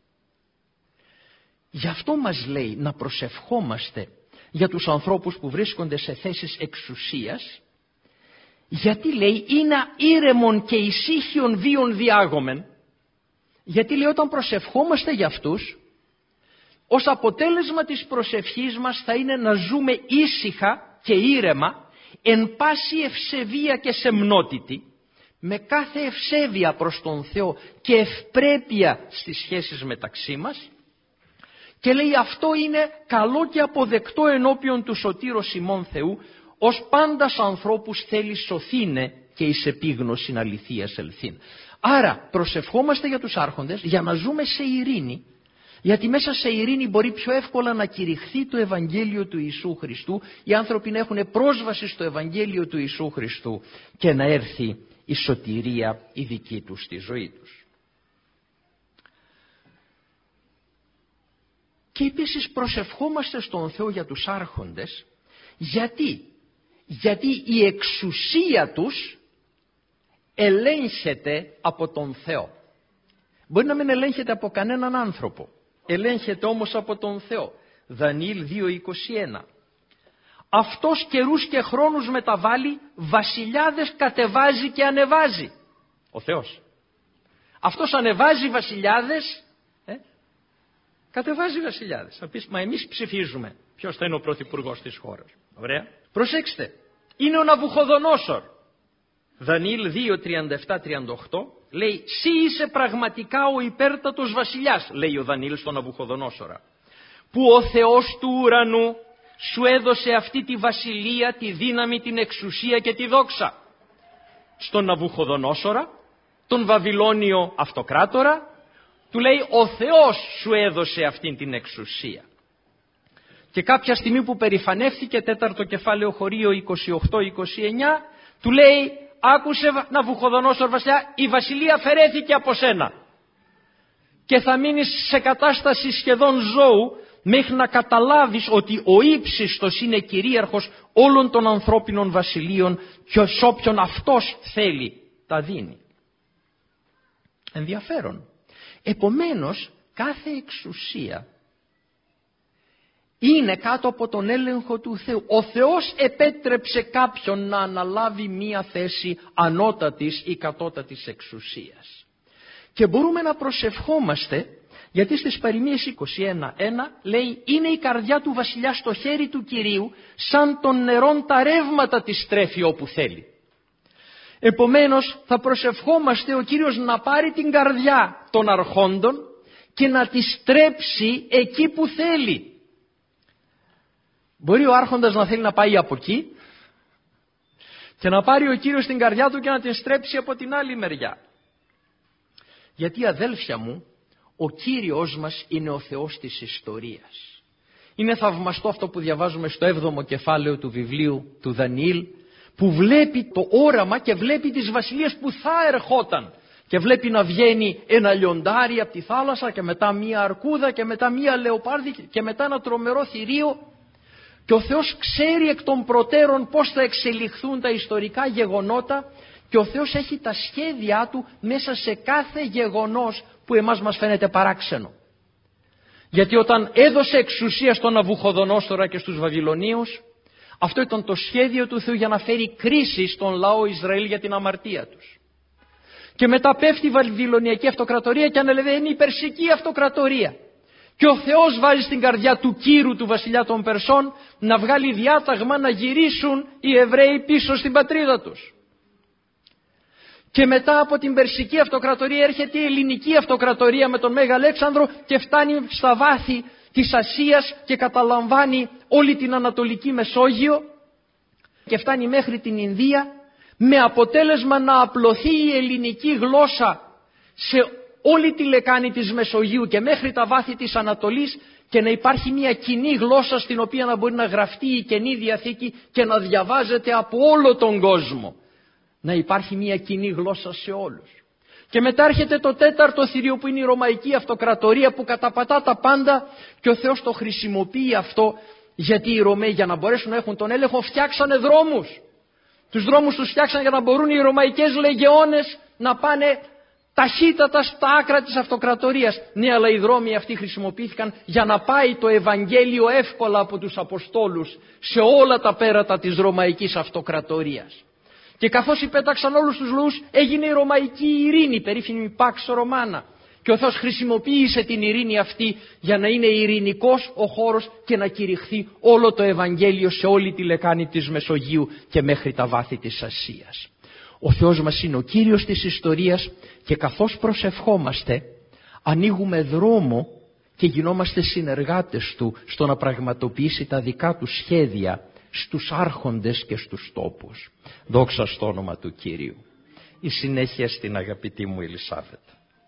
Speaker 1: Γι' αυτό μας λέει να προσευχόμαστε για τους ανθρώπους που βρίσκονται σε θέσεις εξουσίας, γιατί λέει είναι ήρεμον και ησύχιον βίον διάγομεν. Γιατί λέει όταν προσευχόμαστε για αυτούς, ως αποτέλεσμα της προσευχής μας θα είναι να ζούμε ήσυχα και ήρεμα, εν πάση ευσεβία και σεμνότητη, με κάθε ευσέβεια προς τον Θεό και ευπρέπεια στις σχέσεις μεταξύ μας. Και λέει αυτό είναι καλό και αποδεκτό ενώπιον του σωτήρος ημών Θεού, ως πάντας ανθρώπους θέλει σωθήνε και εις επίγνωσιν αληθείας ελθήν. Άρα προσευχόμαστε για τους άρχοντες για να ζούμε σε ειρήνη, γιατί μέσα σε ειρήνη μπορεί πιο εύκολα να κηρυχθεί το Ευαγγέλιο του Ιησού Χριστού, οι άνθρωποι να έχουν πρόσβαση στο Ευαγγέλιο του Ιησού Χριστού και να έρθει η σωτηρία η δική τους στη ζωή τους. Και επίσης προσευχόμαστε στον Θεό για τους άρχοντες. Γιατί η εξουσία τους ελέγχεται από τον Θεό. Μπορεί να μην ελέγχεται από κανέναν άνθρωπο, ελέγχεται όμως από τον Θεό. Δανιήλ 2:21. Αυτός καιρούς και χρόνους μεταβάλλει, βασιλιάδες κατεβάζει και ανεβάζει. Ο Θεός. Αυτός ανεβάζει βασιλιάδες, κατεβάζει βασιλιάδες. Θα πεις, μα εμείς ψηφίζουμε ποιος θα είναι ο πρωθυπουργός της χώρας. Ωραία. Προσέξτε, είναι ο Ναβουχοδονόσορ. Δανιήλ 2:37-38 λέει, «Συ είσαι πραγματικά ο υπέρτατος βασιλιάς», λέει ο Δανιήλ στον Ναβουχοδονόσορα, «που ο Θεός του ουρανού σου έδωσε αυτή τη βασιλεία, τη δύναμη, την εξουσία και τη δόξα». Στον Ναβουχοδονόσορα, τον Βαβυλώνιο αυτοκράτορα, του λέει, «Ο Θεός σου έδωσε αυτή την εξουσία». Και κάποια στιγμή που περηφανεύθηκε, 4ο κεφάλαιο Χωρίο 28-29, του λέει, «Άκουσε Ναβουχοδονόσορ βασιλιά, η βασιλεία αφαιρέθηκε από σένα και θα μείνεις σε κατάσταση σχεδόν ζώου μέχρι να καταλάβεις ότι ο ύψιστος είναι κυρίαρχος όλων των ανθρώπινων βασιλείων και σ' όποιον αυτός θέλει τα δίνει». Ενδιαφέρον. Επομένως κάθε εξουσία είναι κάτω από τον έλεγχο του Θεού. Ο Θεός επέτρεψε κάποιον να αναλάβει μία θέση ανώτατης ή κατώτατης εξουσίας. Και μπορούμε να προσευχόμαστε, γιατί στις παροιμίες 21:1 λέει, «Είναι η καρδιά του βασιλιά στο χέρι του Κυρίου, σαν των νερών τα ρεύματα της τρέφει όπου θέλει». Επομένως θα προσευχόμαστε ο Κύριος να πάρει την καρδιά των αρχόντων και να τη στρέψει εκεί που θέλει. Μπορεί ο άρχοντας να θέλει να πάει από εκεί και να πάρει ο Κύριος την καρδιά του και να την στρέψει από την άλλη μεριά. Γιατί, αδέλφια μου, ο Κύριος μας είναι ο Θεός της ιστορίας. Είναι θαυμαστό αυτό που διαβάζουμε στο 7ο κεφάλαιο του βιβλίου του Δανιήλ, που βλέπει το όραμα και βλέπει τις βασιλείες που θα ερχόταν. Και βλέπει να βγαίνει ένα λιοντάρι από τη θάλασσα και μετά μία αρκούδα και μετά μία λεοπάρδη και μετά ένα τρομερό θηρίο. Και ο Θεός ξέρει εκ των προτέρων πώς θα εξελιχθούν τα ιστορικά γεγονότα και ο Θεός έχει τα σχέδιά του μέσα σε κάθε γεγονός που εμάς μας φαίνεται παράξενο. Γιατί όταν έδωσε εξουσία στον Ναβουχοδονόσορα και στους Βαβυλωνίους, αυτό ήταν το σχέδιο του Θεού για να φέρει κρίση στον λαό Ισραήλ για την αμαρτία τους. Και μετά πέφτει η Βαβυλωνιακή αυτοκρατορία και ανελευαίνει η Περσική αυτοκρατορία. Και ο Θεός βάζει στην καρδιά του Κύρου, του βασιλιά των Περσών, να βγάλει διάταγμα να γυρίσουν οι Εβραίοι πίσω στην πατρίδα τους. Και μετά από την Περσική αυτοκρατορία έρχεται η Ελληνική αυτοκρατορία με τον Μέγα Αλέξανδρο και φτάνει στα βάθη της Ασίας και καταλαμβάνει όλη την Ανατολική Μεσόγειο και φτάνει μέχρι την Ινδία, με αποτέλεσμα να απλωθεί η ελληνική γλώσσα σε όλη τη λεκάνη της Μεσογείου και μέχρι τα βάθη της Ανατολής και να υπάρχει μια κοινή γλώσσα στην οποία να μπορεί να γραφτεί η Καινή Διαθήκη και να διαβάζεται από όλο τον κόσμο. Να υπάρχει μια κοινή γλώσσα σε όλους. Και μετά έρχεται το 4ο θηρίο που είναι η Ρωμαϊκή Αυτοκρατορία που καταπατά τα πάντα και ο Θεός το χρησιμοποιεί αυτό γιατί οι Ρωμαίοι για να μπορέσουν να έχουν τον έλεγχο φτιάξανε δρόμους. Τους δρόμους τους φτιάξανε για να μπορούν οι Ρωμαϊκές λεγεώνες να πάνε ταχύτατα στα άκρα της αυτοκρατορίας. Ναι, αλλά οι δρόμοι αυτοί χρησιμοποιήθηκαν για να πάει το Ευαγγέλιο εύκολα από τους Αποστόλους σε όλα τα πέρατα της Ρωμαϊκής Αυτοκρατορίας. Και καθώς υπέταξαν όλους τους λαούς έγινε η Ρωμαϊκή ειρήνη, περίφημη Pax Romana. Και ο Θεός χρησιμοποίησε την ειρήνη αυτή για να είναι ειρηνικός ο χώρος και να κηρυχθεί όλο το Ευαγγέλιο σε όλη τη λεκάνη της Μεσογείου και μέχρι τα βάθη της Ασίας. Ο Θεός μας είναι ο Κύριος της ιστορίας και καθώς προσευχόμαστε ανοίγουμε δρόμο και γινόμαστε συνεργάτες Του στο να πραγματοποιήσει τα δικά Του σχέδια στους άρχοντες και στους τόπους. Δόξα στο όνομα του Κύριου. Η συνέχεια στην αγαπητή μου Ελισάβετ.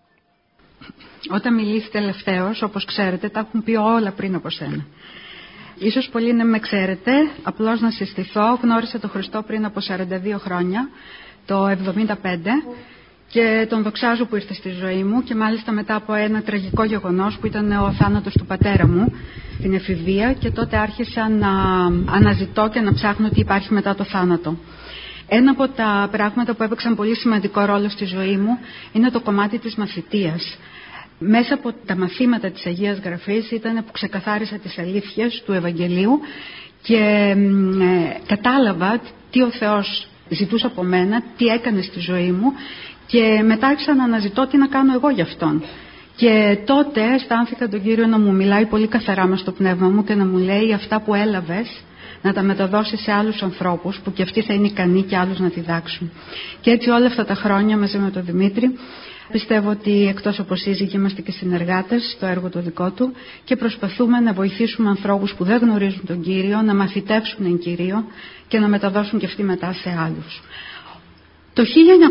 Speaker 2: Όταν μιλήσει τελευταίος, όπως ξέρετε, τα έχουν πει όλα πριν από σένα. Ίσως πολλοί να με ξέρετε, απλώς να συστηθώ. Γνώρισα τον Χριστό πριν από 42 χρόνια, το 1975, και τον δοξάζω που ήρθε στη ζωή μου και μάλιστα μετά από ένα τραγικό γεγονός που ήταν ο θάνατος του πατέρα μου στην εφηβεία, και τότε άρχισα να αναζητώ και να ψάχνω τι υπάρχει μετά το θάνατο. Ένα από τα πράγματα που έπαιξαν πολύ σημαντικό ρόλο στη ζωή μου είναι το κομμάτι της μαθητείας. Μέσα από τα μαθήματα της Αγίας Γραφής ήταν που ξεκαθάρισα τις αλήθειες του Ευαγγελίου και κατάλαβα τι ο Θεός ζητούσε από μένα, τι έκανε στη ζωή μου, και μετά άρχισα να αναζητώ τι να κάνω εγώ γι' αυτόν. Και τότε αισθάνθηκα τον Κύριο να μου μιλάει πολύ καθαρά μες στο πνεύμα μου και να μου λέει αυτά που έλαβες να τα μεταδώσεις σε άλλους ανθρώπους που και αυτοί θα είναι ικανοί και άλλους να διδάξουν. Και έτσι όλα αυτά τα χρόνια μαζί με τον Δημήτρη πιστεύω ότι εκτός από σύζυγοι είμαστε και συνεργάτες στο έργο το δικό του και προσπαθούμε να βοηθήσουμε ανθρώπους που δεν γνωρίζουν τον Κύριο να μαθητεύσουν εν Κύριο και να μεταδώσουν και αυτοί μετά σε άλλους. Το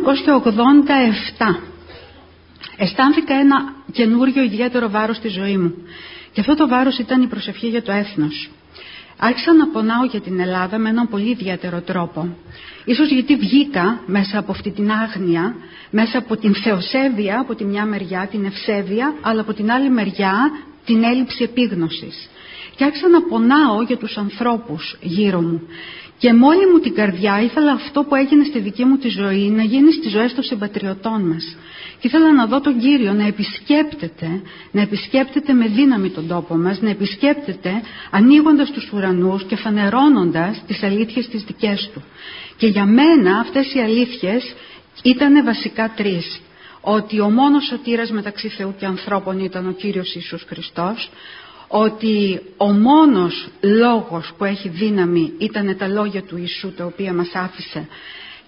Speaker 2: 1987 αισθάνθηκα ένα καινούριο ιδιαίτερο βάρος στη ζωή μου και αυτό το βάρος ήταν η προσευχή για το έθνος. Άρχισα να πονάω για την Ελλάδα με έναν πολύ ιδιαίτερο τρόπο. Ίσως γιατί βγήκα μέσα από αυτή την άγνοια, μέσα από την θεοσέβεια από τη μια μεριά, την ευσέβεια, αλλά από την άλλη μεριά την έλλειψη επίγνωσης. Και άρχισα να πονάω για τους ανθρώπους γύρω μου. Και με όλη μου την καρδιά ήθελα αυτό που έγινε στη δική μου τη ζωή να γίνει στις ζωές των συμπατριωτών μας. Και ήθελα να δω τον Κύριο να επισκέπτεται με δύναμη τον τόπο μας, να επισκέπτεται ανοίγοντας τους ουρανούς και φανερώνοντας τις αλήθειες τις δικές Του. Και για μένα αυτές οι αλήθειες ήταν βασικά τρεις. Ότι ο μόνος σωτήρας μεταξύ Θεού και ανθρώπων ήταν ο Κύριος Ιησούς Χριστός, ότι ο μόνος λόγος που έχει δύναμη ήταν τα λόγια του Ιησού τα οποία μας άφησε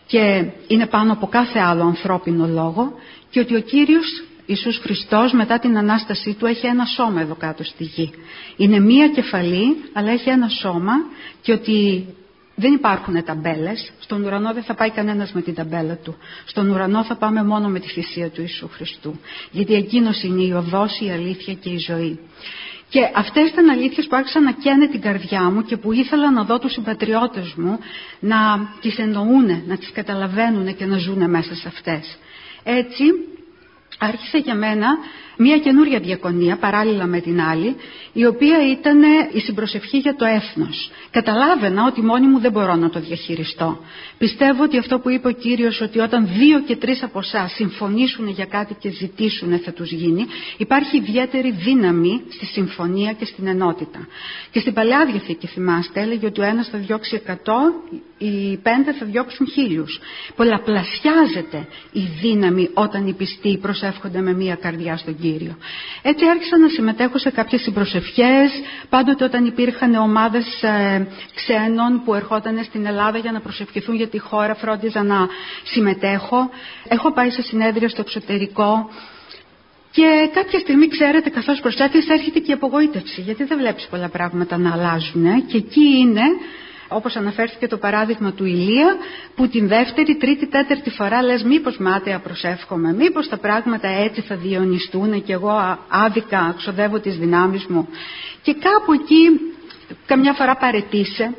Speaker 2: και είναι πάνω από κάθε άλλο ανθρώπινο λόγο, και ότι ο Κύριος Ιησούς Χριστός μετά την Ανάστασή Του έχει ένα σώμα εδώ κάτω στη γη. Είναι μία κεφαλή, αλλά έχει ένα σώμα, και ότι δεν υπάρχουν ταμπέλες. Στον ουρανό δεν θα πάει κανένας με την ταμπέλα του. Στον ουρανό θα πάμε μόνο με τη θυσία του Ιησού Χριστού. Γιατί εκείνος είναι η οδός, η αλήθεια και η ζωή. Και αυτές ήταν αλήθειες που άρχισαν να καίνε την καρδιά μου και που ήθελα να δω τους συμπατριώτες μου να τις εννοούν, να τις καταλαβαίνουν και να ζουν μέσα σε αυτές. Έτσι άρχισε για μένα μια καινούρια διακονία παράλληλα με την άλλη, η οποία ήταν η συμπροσευχή για το έθνος. Καταλάβαινα ότι μόνη μου δεν μπορώ να το διαχειριστώ. Πιστεύω ότι αυτό που είπε ο Κύριος, ότι όταν 2 και 3 από εσάς συμφωνήσουν για κάτι και ζητήσουν θα τους γίνει, υπάρχει ιδιαίτερη δύναμη στη συμφωνία και στην ενότητα. Και στην Παλαιά Διαθήκη, θυμάστε, έλεγε ότι ο ένας θα διώξει 100, οι 5 θα διώξουν 1000. Πολλαπλασιάζεται η δύναμη όταν οι πιστοί προσεύχονται με μία καρδιά στον Κύριο. Έτσι άρχισα να συμμετέχω σε κάποιες συμπροσευχές. Πάντοτε όταν υπήρχαν ομάδες ξένων που ερχόταν στην Ελλάδα για να προσευχηθούν για τη χώρα, φρόντιζα να συμμετέχω. Έχω πάει σε συνέδρια στο εξωτερικό. Και κάποια στιγμή, ξέρετε, καθώς προσέχεις, έρχεται και η απογοήτευση, γιατί δεν βλέπεις πολλά πράγματα να αλλάζουν. Και εκεί είναι, όπως αναφέρθηκε το παράδειγμα του Ηλία, που την δεύτερη, τρίτη, τέταρτη φορά λες μήπως μάταια προσεύχομαι, μήπως τα πράγματα έτσι θα διαιωνιστούν και εγώ άδικα ξοδεύω τις δυνάμεις μου. Και κάπου εκεί καμιά φορά παρετήσε,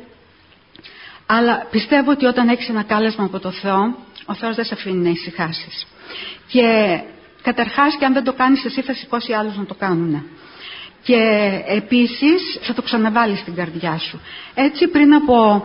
Speaker 2: αλλά πιστεύω ότι όταν έχεις ένα κάλεσμα από το Θεό, ο Θεός δεν σε αφήνει να ησυχάσεις. Και καταρχάς, και αν δεν το κάνεις εσύ, θα σηκώσει άλλους να το κάνουν. Και επίσης θα το ξαναβάλεις στην καρδιά σου. Έτσι πριν από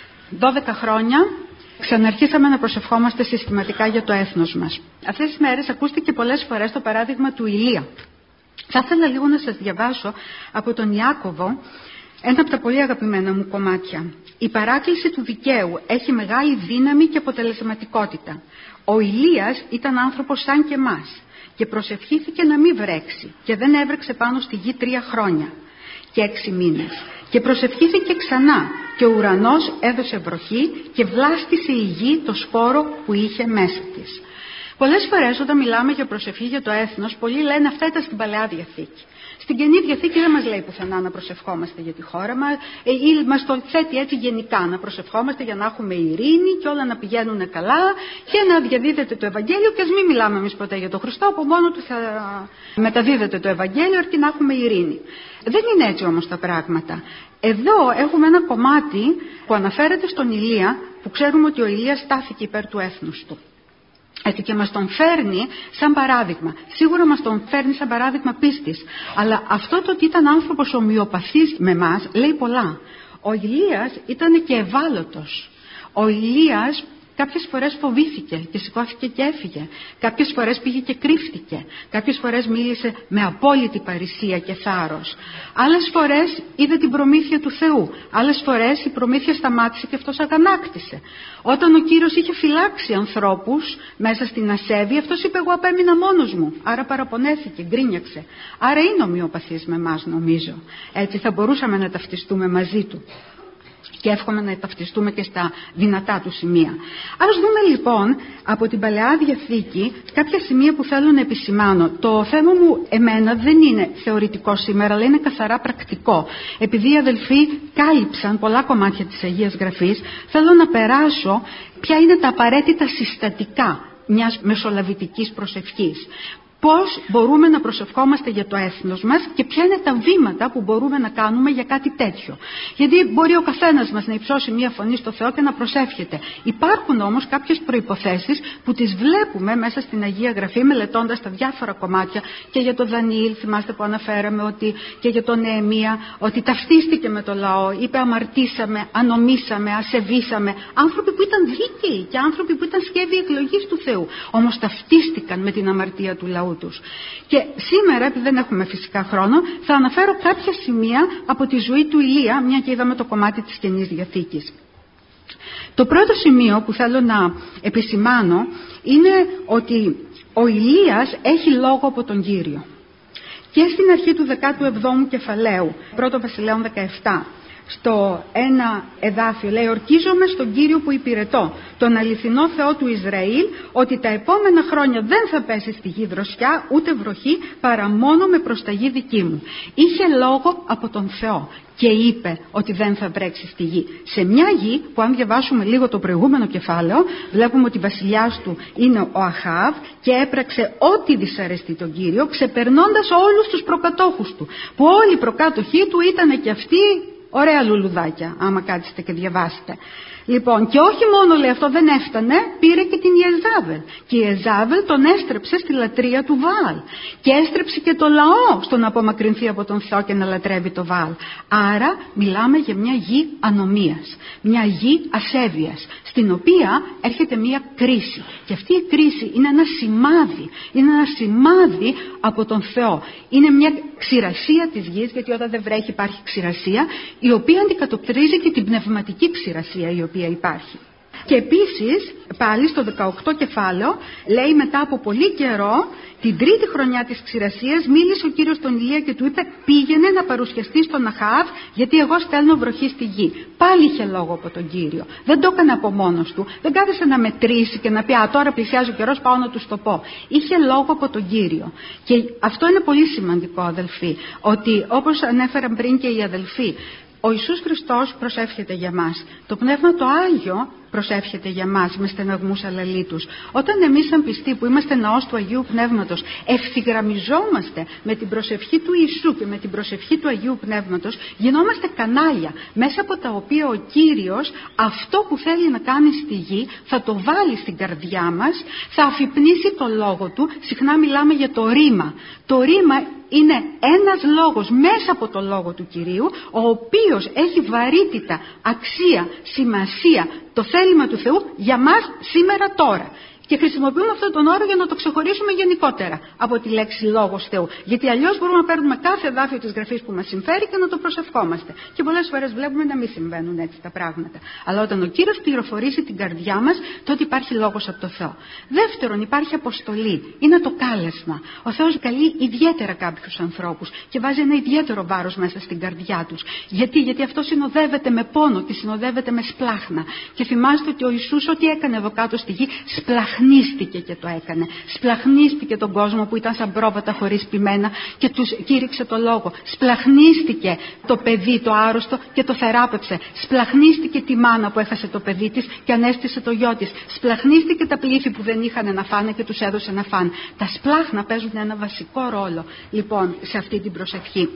Speaker 2: 12 χρόνια ξαναρχίσαμε να προσευχόμαστε συστηματικά για το έθνος μας. Αυτές τις μέρες ακούστηκε πολλές φορές το παράδειγμα του Ηλία. Θα ήθελα λίγο να σας διαβάσω από τον Ιάκωβο ένα από τα πολύ αγαπημένα μου κομμάτια. Η παράκληση του δικαίου έχει μεγάλη δύναμη και αποτελεσματικότητα. Ο Ηλίας ήταν άνθρωπος σαν και εμάς και προσευχήθηκε να μην βρέξει και δεν έβρεξε πάνω στη γη 3 χρόνια και 6 μήνες. Και προσευχήθηκε ξανά και ο ουρανός έδωσε βροχή και βλάστησε η γη το σπόρο που είχε μέσα της. Πολλές φορές όταν μιλάμε για προσευχή για το έθνος, πολλοί λένε αυτά ήταν στην Παλαιά Διαθήκη. Στην Καινή Διαθήκη δεν μας λέει πουθενά να προσευχόμαστε για τη χώρα μας, ή μας το θέτει έτσι γενικά, να προσευχόμαστε για να έχουμε ειρήνη και όλα να πηγαίνουν καλά και να διαδίδεται το Ευαγγέλιο, και ας μην μιλάμε εμείς ποτέ για τον Χριστό, από μόνο του θα μεταδίδεται το Ευαγγέλιο αρκεί να έχουμε ειρήνη. Δεν είναι έτσι όμως τα πράγματα. Εδώ έχουμε ένα κομμάτι που αναφέρεται στον Ηλία, που ξέρουμε ότι ο Ηλίας στάθηκε υπέρ του έθνους του. Έτσι, και μας τον φέρνει σαν παράδειγμα. Σίγουρα μας τον φέρνει σαν παράδειγμα πίστης. Αλλά αυτό το ότι ήταν άνθρωπος ομοιοπαθής με εμάς λέει πολλά. Ο Ηλίας ήταν και ευάλωτος. Ο Ηλίας κάποιες φορές φοβήθηκε και σηκώθηκε και έφυγε. Κάποιες φορές πήγε και κρύφτηκε. Κάποιες φορές μίλησε με απόλυτη παρησία και θάρρος. Άλλες φορές είδε την προμήθεια του Θεού. Άλλες φορές η προμήθεια σταμάτησε και αυτός αγανάκτησε. Όταν ο Κύριος είχε φυλάξει ανθρώπους μέσα στην ασέβεια, αυτός είπε εγώ απέμεινα μόνος μου. Άρα παραπονέθηκε, γκρίνιαξε. Άρα είναι ομοιοπαθής με εμάς, νομίζω. Έτσι θα μπορούσαμε να ταυτιστούμε μαζί του. Και εύχομαι να ταυτιστούμε και στα δυνατά του σημεία. Ας δούμε λοιπόν από την Παλαιά Διαθήκη κάποια σημεία που θέλω να επισημάνω. Το θέμα μου εμένα δεν είναι θεωρητικό σήμερα, αλλά είναι καθαρά πρακτικό. Επειδή οι αδελφοί κάλυψαν πολλά κομμάτια της Αγίας Γραφής, θέλω να περάσω ποια είναι τα απαραίτητα συστατικά μιας μεσολαβητικής προσευχής. Πώς μπορούμε να προσευχόμαστε για το έθνος μας και ποια είναι τα βήματα που μπορούμε να κάνουμε για κάτι τέτοιο. Γιατί μπορεί ο καθένας μας να υψώσει μία φωνή στο Θεό και να προσεύχεται. Υπάρχουν όμως κάποιες προϋποθέσεις που τις βλέπουμε μέσα στην Αγία Γραφή, μελετώντας τα διάφορα κομμάτια, και για τον Δανιήλ, θυμάστε που αναφέραμε, ότι, και για τον Νεεμία, ότι ταυτίστηκε με το λαό, είπε αμαρτήσαμε, ανομήσαμε, ασεβήσαμε. Άνθρωποι που ήταν δίκαιοι και άνθρωποι που ήταν σχέδια εκλογής του Θεού. Όμως ταυτίστηκαν με την αμαρτία του λαού τους. Και σήμερα, επειδή δεν έχουμε φυσικά χρόνο, θα αναφέρω κάποια σημεία από τη ζωή του Ηλία, μια και είδαμε το κομμάτι της Καινής Διαθήκης. Το πρώτο σημείο που θέλω να επισημάνω είναι ότι ο Ηλίας έχει λόγο από τον Κύριο. Και στην αρχή του 17ου κεφαλαίου, 1 Βασιλέων 17, στο ένα εδάφιο, λέει: «Ορκίζομαι στον Κύριο που υπηρετώ, τον αληθινό Θεό του Ισραήλ, ότι τα επόμενα χρόνια δεν θα πέσει στη γη δροσιά ούτε βροχή, παρά μόνο με προσταγή δική μου». Είχε λόγο από τον Θεό και είπε ότι δεν θα βρέξει στη γη. Σε μια γη που, αν διαβάσουμε λίγο το προηγούμενο κεφάλαιο, βλέπουμε ότι βασιλιάς του είναι ο Αχάβ και έπραξε ό,τι δυσαρεστεί τον Κύριο, ξεπερνώντας όλους τους προκατόχους του, που όλοι οι προκάτοχοί του ήταν και αυτοί ωραία λουλουδάκια, άμα κάτσετε και διαβάσετε. Λοιπόν, και όχι μόνο, λέει, αυτό δεν έφτανε, πήρε και την Ιεζάβελ. Και η Ιεζάβελ τον έστρεψε στη λατρεία του Βαάλ. Και έστρεψε και το λαό στο να απομακρυνθεί από τον Θεό και να λατρεύει το Βαάλ. Άρα μιλάμε για μια γη ανομίας, μια γη ασέβειας, στην οποία έρχεται μια κρίση. Και αυτή η κρίση είναι ένα σημάδι, είναι ένα σημάδι από τον Θεό. Είναι μια ξηρασία της γης, γιατί όταν δεν βρέχει υπάρχει ξηρασία, η οποία αντικατοπτρίζει και την πνευματική ξηρασία η οποία υπάρχει. Και επίσης, πάλι στο 18 κεφάλαιο, λέει, μετά από πολύ καιρό, την τρίτη χρονιά της ξηρασίας, μίλησε ο Κύριος στον Ηλία και του είπε: «Πήγαινε να παρουσιαστεί στον Αχάβ, γιατί εγώ στέλνω βροχή στη γη». Πάλι είχε λόγο από τον Κύριο. Δεν το έκανε από μόνος του. Δεν κάθεσε να μετρήσει και να πει: «Α, τώρα πλησιάζει ο καιρός, πάω να του το πω». Είχε λόγο από τον Κύριο. Και αυτό είναι πολύ σημαντικό, αδελφοί, ότι όπως ανέφεραν πριν και οι αδελφοί, ο Ιησούς Χριστός προσεύχεται για μας. Το Πνεύμα το Άγιο προσεύχεται για μας με στεναγμούς αλαλήτους. Όταν εμείς σαν πιστοί που είμαστε ναός του Αγίου Πνεύματος ευθυγραμμιζόμαστε με την προσευχή του Ιησού και με την προσευχή του Αγίου Πνεύματος, γινόμαστε κανάλια μέσα από τα οποία ο Κύριος αυτό που θέλει να κάνει στη γη θα το βάλει στην καρδιά μας, θα αφυπνίσει το λόγο του. Συχνά μιλάμε για το ρήμα. Το ρήμα είναι ένας λόγος μέσα από το λόγο του Κυρίου, ο οποίος έχει βαρύτητα, αξία, σημασία, το θέλημα του Θεού για μας σήμερα τώρα. Και χρησιμοποιούμε αυτόν τον όρο για να το ξεχωρίσουμε γενικότερα από τη λέξη λόγος Θεού. Γιατί αλλιώς μπορούμε να παίρνουμε κάθε εδάφιο της γραφής που μας συμφέρει και να το προσευχόμαστε. Και πολλές φορές βλέπουμε να μην συμβαίνουν έτσι τα πράγματα. Αλλά όταν ο Κύριος πληροφορήσει την καρδιά μας, τότε υπάρχει λόγος από το Θεό. Δεύτερον, υπάρχει αποστολή. Είναι το κάλεσμα. Ο Θεός καλεί ιδιαίτερα κάποιους ανθρώπους και βάζει ένα ιδιαίτερο βάρος μέσα στην καρδιά τους. Γιατί αυτό συνοδεύεται με πόνο και συνοδεύεται με σπλάχνα. Και θυμάστε ότι ο Ιησούς ό,τι έκανε εδώ κάτω στη γη, σπλαχνίστηκε και το έκανε. Σπλαχνίστηκε τον κόσμο που ήταν σαν πρόβατα χωρίς πιμένα και τους κήρυξε το λόγο. Σπλαχνίστηκε το παιδί το άρρωστο και το θεράπευσε. Σπλαχνίστηκε τη μάνα που έχασε το παιδί της και ανέστησε το γιο της. Σπλαχνίστηκε τα πλήθη που δεν είχαν να φάνε και τους έδωσε να φάνε. Τα σπλάχνα παίζουν ένα βασικό ρόλο λοιπόν σε αυτή την προσευχή.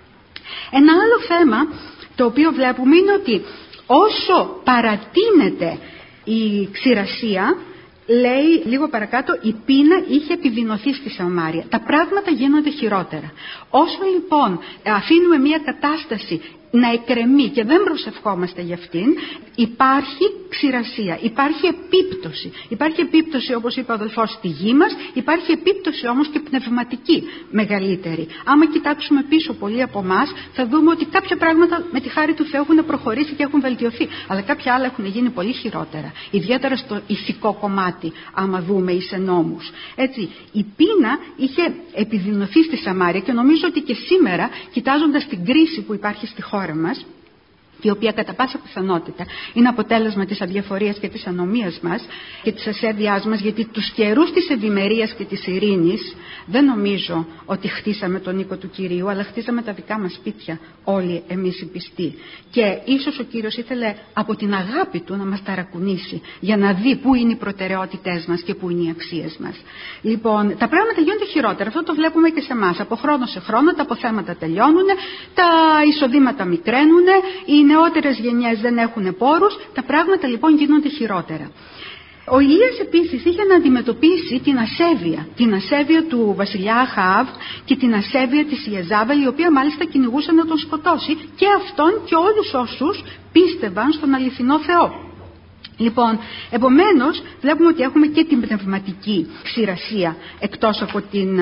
Speaker 2: Ένα άλλο θέμα το οποίο βλέπουμε είναι ότι όσο παρατείνεται η ξηρασία, λέει λίγο παρακάτω, η πείνα είχε επιδεινωθεί στη Σαμάρια. Τα πράγματα γίνονται χειρότερα. Όσο λοιπόν αφήνουμε μια κατάσταση να εκκρεμεί και δεν προσευχόμαστε για αυτήν, υπάρχει ξηρασία, υπάρχει επίπτωση. Υπάρχει επίπτωση, όπως είπε ο αδελφός, στη γη μας, υπάρχει επίπτωση όμως και πνευματική μεγαλύτερη. Άμα κοιτάξουμε πίσω πολύ από εμάς, θα δούμε ότι κάποια πράγματα με τη χάρη του Θεού έχουν προχωρήσει και έχουν βελτιωθεί, αλλά κάποια άλλα έχουν γίνει πολύ χειρότερα. Ιδιαίτερα στο ηθικό κομμάτι, άμα δούμε εις ενόμους. Έτσι, η πείνα είχε επιδεινωθεί στη Σαμάρια και νομίζω ότι και σήμερα, κοιτάζοντας την κρίση που υπάρχει στη χώρα μας, η οποία κατά πάσα πιθανότητα είναι αποτέλεσμα της αδιαφορίας και της ανομίας μας και της ασέβειάς μας, γιατί τους καιρούς της ευημερίας και της ειρήνης δεν νομίζω ότι χτίσαμε τον οίκο του Κυρίου, αλλά χτίσαμε τα δικά μας σπίτια όλοι εμείς οι πιστοί. Και ίσως ο Κύριος ήθελε από την αγάπη του να μας ταρακουνήσει για να δει πού είναι οι προτεραιότητές μας και πού είναι οι αξίες μας. Λοιπόν, τα πράγματα γίνονται χειρότερα. Αυτό το βλέπουμε και σε εμάς. Από χρόνο σε χρόνο τα αποθέματα τελειώνουν, τα εισοδήματα μικραίνουν, οι νεότερες γενιές δεν έχουν πόρους, τα πράγματα λοιπόν γίνονται χειρότερα. Ο Ηλίας επίσης είχε να αντιμετωπίσει την ασέβεια του βασιλιά Αχάβ και την ασέβεια της Ιεζάβελ, η οποία μάλιστα κυνηγούσε να τον σκοτώσει και αυτόν και όλους όσους πίστευαν στον αληθινό Θεό. Λοιπόν, επομένως βλέπουμε ότι έχουμε και την πνευματική ξηρασία εκτός από την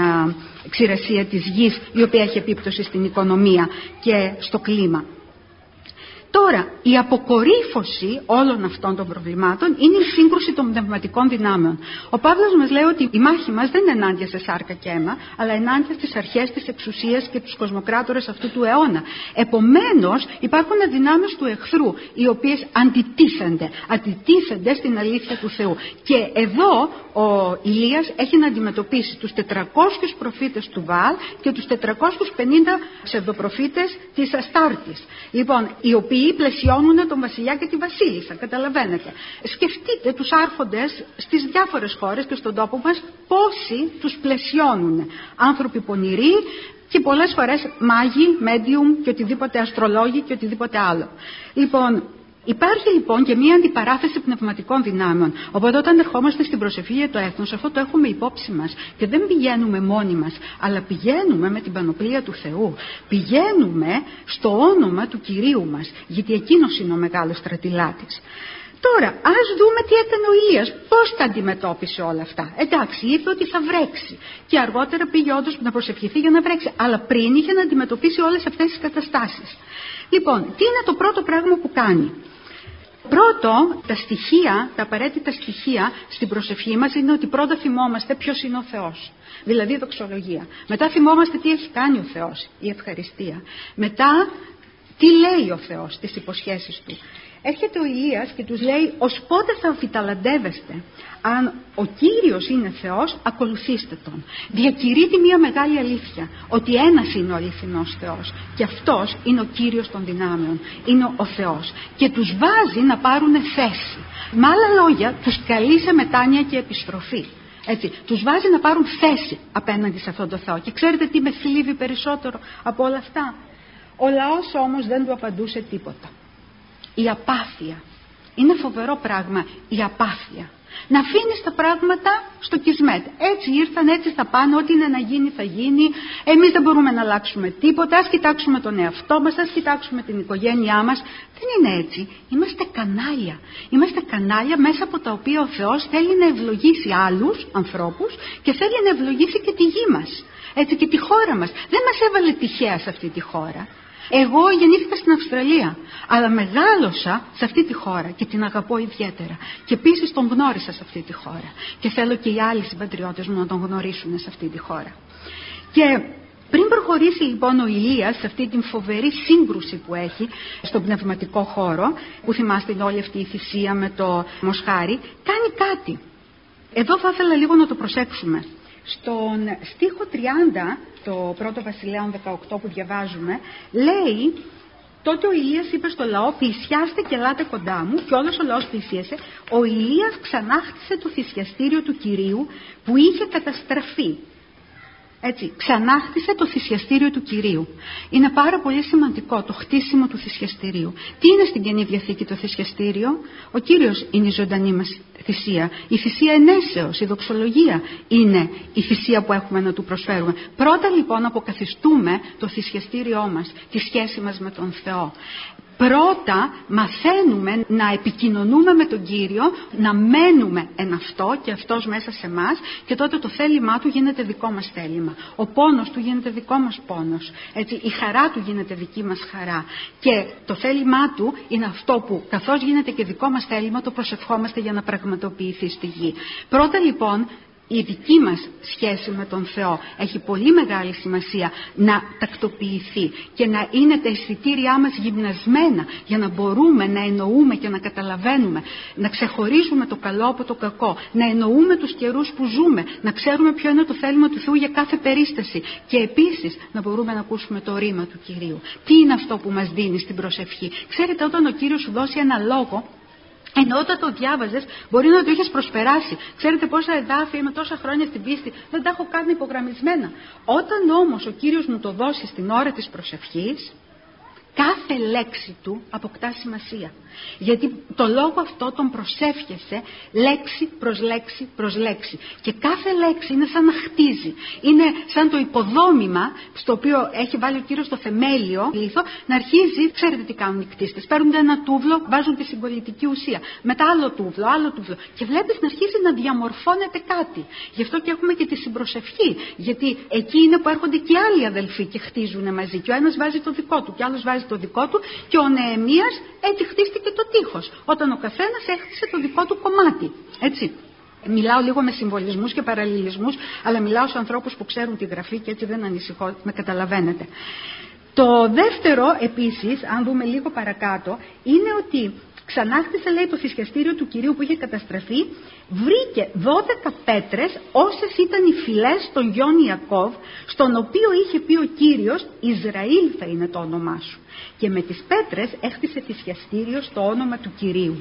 Speaker 2: ξηρασία της γης, η οποία έχει επίπτωση στην οικονομία και στο κλίμα. Τώρα, η αποκορύφωση όλων αυτών των προβλημάτων είναι η σύγκρουση των πνευματικών δυνάμεων. Ο Παύλος μας λέει ότι η μάχη μας δεν είναι ενάντια σε σάρκα και αίμα, αλλά ενάντια στις αρχές της εξουσίας και τους κοσμοκράτορες αυτού του αιώνα. Επομένως, υπάρχουν δυνάμεις του εχθρού, οι οποίες αντιτίθενται στην αλήθεια του Θεού. Και εδώ ο Ηλίας έχει να αντιμετωπίσει τους 400 προφήτες του Βαάλ και τους 450 ψευδοπροφήτες της Αστάρτης. Λοιπόν, οι οποίοι πλαισιώνουν τον βασιλιά και τη βασίλισσα, καταλαβαίνετε. Σκεφτείτε τους άρχοντες στις διάφορες χώρες και στον τόπο μας πόσοι τους πλαισιώνουν. Άνθρωποι πονηροί και πολλές φορές μάγοι, medium και οτιδήποτε, αστρολόγοι και οτιδήποτε άλλο. Λοιπόν, υπάρχει λοιπόν και μία αντιπαράθεση πνευματικών δυνάμεων. Οπότε όταν ερχόμαστε στην προσευχή για το έθνος, αυτό το έχουμε υπόψη μας. Και δεν πηγαίνουμε μόνοι μας, αλλά πηγαίνουμε με την πανοπλία του Θεού. Πηγαίνουμε στο όνομα του Κυρίου μας, γιατί εκείνος είναι ο μεγάλος στρατηλάτης. Τώρα, ας δούμε τι έκανε ο Ηλίας, πώς τα αντιμετώπισε όλα αυτά. Εντάξει, είπε ότι θα βρέξει και αργότερα πήγε όντως να προσευχηθεί για να βρέξει, αλλά πριν είχε να αντιμετωπίσει όλες αυτές τις καταστάσεις. Λοιπόν, τι είναι το πρώτο πράγμα που κάνει? Πρώτο, τα απαραίτητα στοιχεία στην προσευχή μας είναι ότι πρώτα θυμόμαστε ποιος είναι ο Θεός. Δηλαδή δοξολογία. Μετά θυμόμαστε τι έχει κάνει ο Θεός, η ευχαριστία. Μετά, τι λέει ο Θεός, τις υποσχέσεις του. Έρχεται ο Ηλίας και τους λέει: ως πότε θα αμφιταλαντεύεστε? Αν ο Κύριος είναι Θεός, ακολουθήστε Τον. Διακηρύττει μια μεγάλη αλήθεια, ότι ένας είναι ο αληθινός Θεός και αυτός είναι ο Κύριος των δυνάμεων, είναι ο Θεός, και τους βάζει να πάρουν θέση. Με άλλα λόγια, τους καλεί σε μετάνοια και επιστροφή. Έτσι, τους βάζει να πάρουν θέση απέναντι σε αυτόν τον Θεό. Και ξέρετε τι με θλίβει περισσότερο από όλα αυτά? Ο λαός όμως δεν του απαντούσε τίποτα. Η απάθεια. Είναι φοβερό πράγμα η απάθεια. Να αφήνεις τα πράγματα στο κισμέτ. Έτσι ήρθαν, έτσι θα πάνε, ό,τι είναι να γίνει θα γίνει. Εμείς δεν μπορούμε να αλλάξουμε τίποτα. Ας κοιτάξουμε τον εαυτό μας, ας κοιτάξουμε την οικογένειά μας. Δεν είναι έτσι. Είμαστε κανάλια. Είμαστε κανάλια μέσα από τα οποία ο Θεός θέλει να ευλογήσει άλλους ανθρώπους και θέλει να ευλογήσει και τη γη μας. Έτσι, και τη χώρα μας. Δεν μας έβαλε τυχαία σε αυτή τη χώρα. Εγώ γεννήθηκα στην Αυστραλία, αλλά μεγάλωσα σε αυτή τη χώρα και την αγαπώ ιδιαίτερα. Και επίσης τον γνώρισα σε αυτή τη χώρα. Και θέλω και οι άλλοι συμπατριώτες μου να τον γνωρίσουν σε αυτή τη χώρα. Και πριν προχωρήσει λοιπόν ο Ηλίας σε αυτή την φοβερή σύγκρουση που έχει στον πνευματικό χώρο, που θυμάστε όλη αυτή η θυσία με το μοσχάρι, κάνει κάτι. Εδώ θα ήθελα λίγο να το προσέξουμε. Στον στίχο 30, το πρώτο Βασιλέων 18 που διαβάζουμε, λέει: τότε ο Ηλίας είπε στο λαό: πλησιάστε και ελάτε κοντά μου. Και όλος ο λαός πλησίασε. Ο Ηλίας ξανάχτισε το θυσιαστήριο του Κυρίου που είχε καταστραφεί. Έτσι, ξανάχτισε το θυσιαστήριο του Κυρίου. Είναι πάρα πολύ σημαντικό το χτίσιμο του θυσιαστηρίου. Τι είναι στην Καινή Διαθήκη το θυσιαστήριο? Ο Κύριος είναι η ζωντανή μας θυσία. Η θυσία ενέσεως, η δοξολογία είναι η θυσία που έχουμε να του προσφέρουμε. Πρώτα λοιπόν αποκαθιστούμε το θυσιαστήριό μας, τη σχέση μας με τον Θεό. Πρώτα μαθαίνουμε να επικοινωνούμε με τον Κύριο, να μένουμε εν αυτό και αυτός μέσα σε εμάς, και τότε το θέλημά του γίνεται δικό μας θέλημα. Ο πόνος του γίνεται δικό μας πόνος. Έτσι, η χαρά του γίνεται δική μας χαρά. Και το θέλημά του είναι αυτό που, καθώς γίνεται και δικό μας θέλημα, το προσευχόμαστε για να πραγματοποιηθεί στη γη. Πρώτα λοιπόν, η δική μας σχέση με τον Θεό έχει πολύ μεγάλη σημασία να τακτοποιηθεί και να είναι τα αισθητήριά μας γυμνασμένα για να μπορούμε να εννοούμε και να καταλαβαίνουμε, να ξεχωρίζουμε το καλό από το κακό, να εννοούμε τους καιρούς που ζούμε, να ξέρουμε ποιο είναι το θέλημα του Θεού για κάθε περίσταση και επίσης να μπορούμε να ακούσουμε το ρήμα του Κυρίου. Τι είναι αυτό που μας δίνει στην προσευχή? Ξέρετε, όταν ο Κύριος σου δώσει ένα λόγο, ενώ όταν το διάβαζες μπορεί να το είχες προσπεράσει. Ξέρετε πόσα εδάφια είμαι τόσα χρόνια στην πίστη, δεν τα έχω κάνει υπογραμμισμένα. Όταν όμως ο Κύριος μου το δώσει στην ώρα της προσευχής, κάθε λέξη του αποκτά σημασία. Γιατί το λόγο αυτό τον προσεύχεσαι λέξη προς λέξη προς λέξη. Και κάθε λέξη είναι σαν να χτίζει. Είναι σαν το υποδόμημα στο οποίο έχει βάλει ο Κύριος το θεμέλιο λίθο να αρχίζει. Ξέρετε τι κάνουν οι κτίστες? Παίρνουν ένα τούβλο, βάζουν τη συγκολητική ουσία. Μετά άλλο τούβλο, άλλο τούβλο. Και βλέπεις να αρχίζει να διαμορφώνεται κάτι. Γι' αυτό και έχουμε και τη συμπροσευχή. Γιατί εκεί είναι που έρχονται και άλλοι αδελφοί και χτίζουν μαζί. Και ο ένας βάζει το δικό του, και ο άλλος βάζει βάζει το δικό του, και ο Νεεμίας έτσι χτίστηκε το τείχος, όταν ο καθένας έχτισε το δικό του κομμάτι. Έτσι. Μιλάω λίγο με συμβολισμούς και παραλληλισμούς, αλλά μιλάω σε ανθρώπους που ξέρουν τη γραφή και έτσι δεν ανησυχώ, με καταλαβαίνετε. Το δεύτερο επίσης, αν δούμε λίγο παρακάτω, είναι ότι ξανάχτισε, λέει, το θυσιαστήριο του Κυρίου που είχε καταστραφεί, βρήκε 12 πέτρες όσες ήταν οι φυλές των γιών Ιακώβ, στον οποίο είχε πει ο Κύριος, Ισραήλ θα είναι το όνομά σου. Και με τις πέτρες έχτισε θυσιαστήριο στο όνομα του Κυρίου.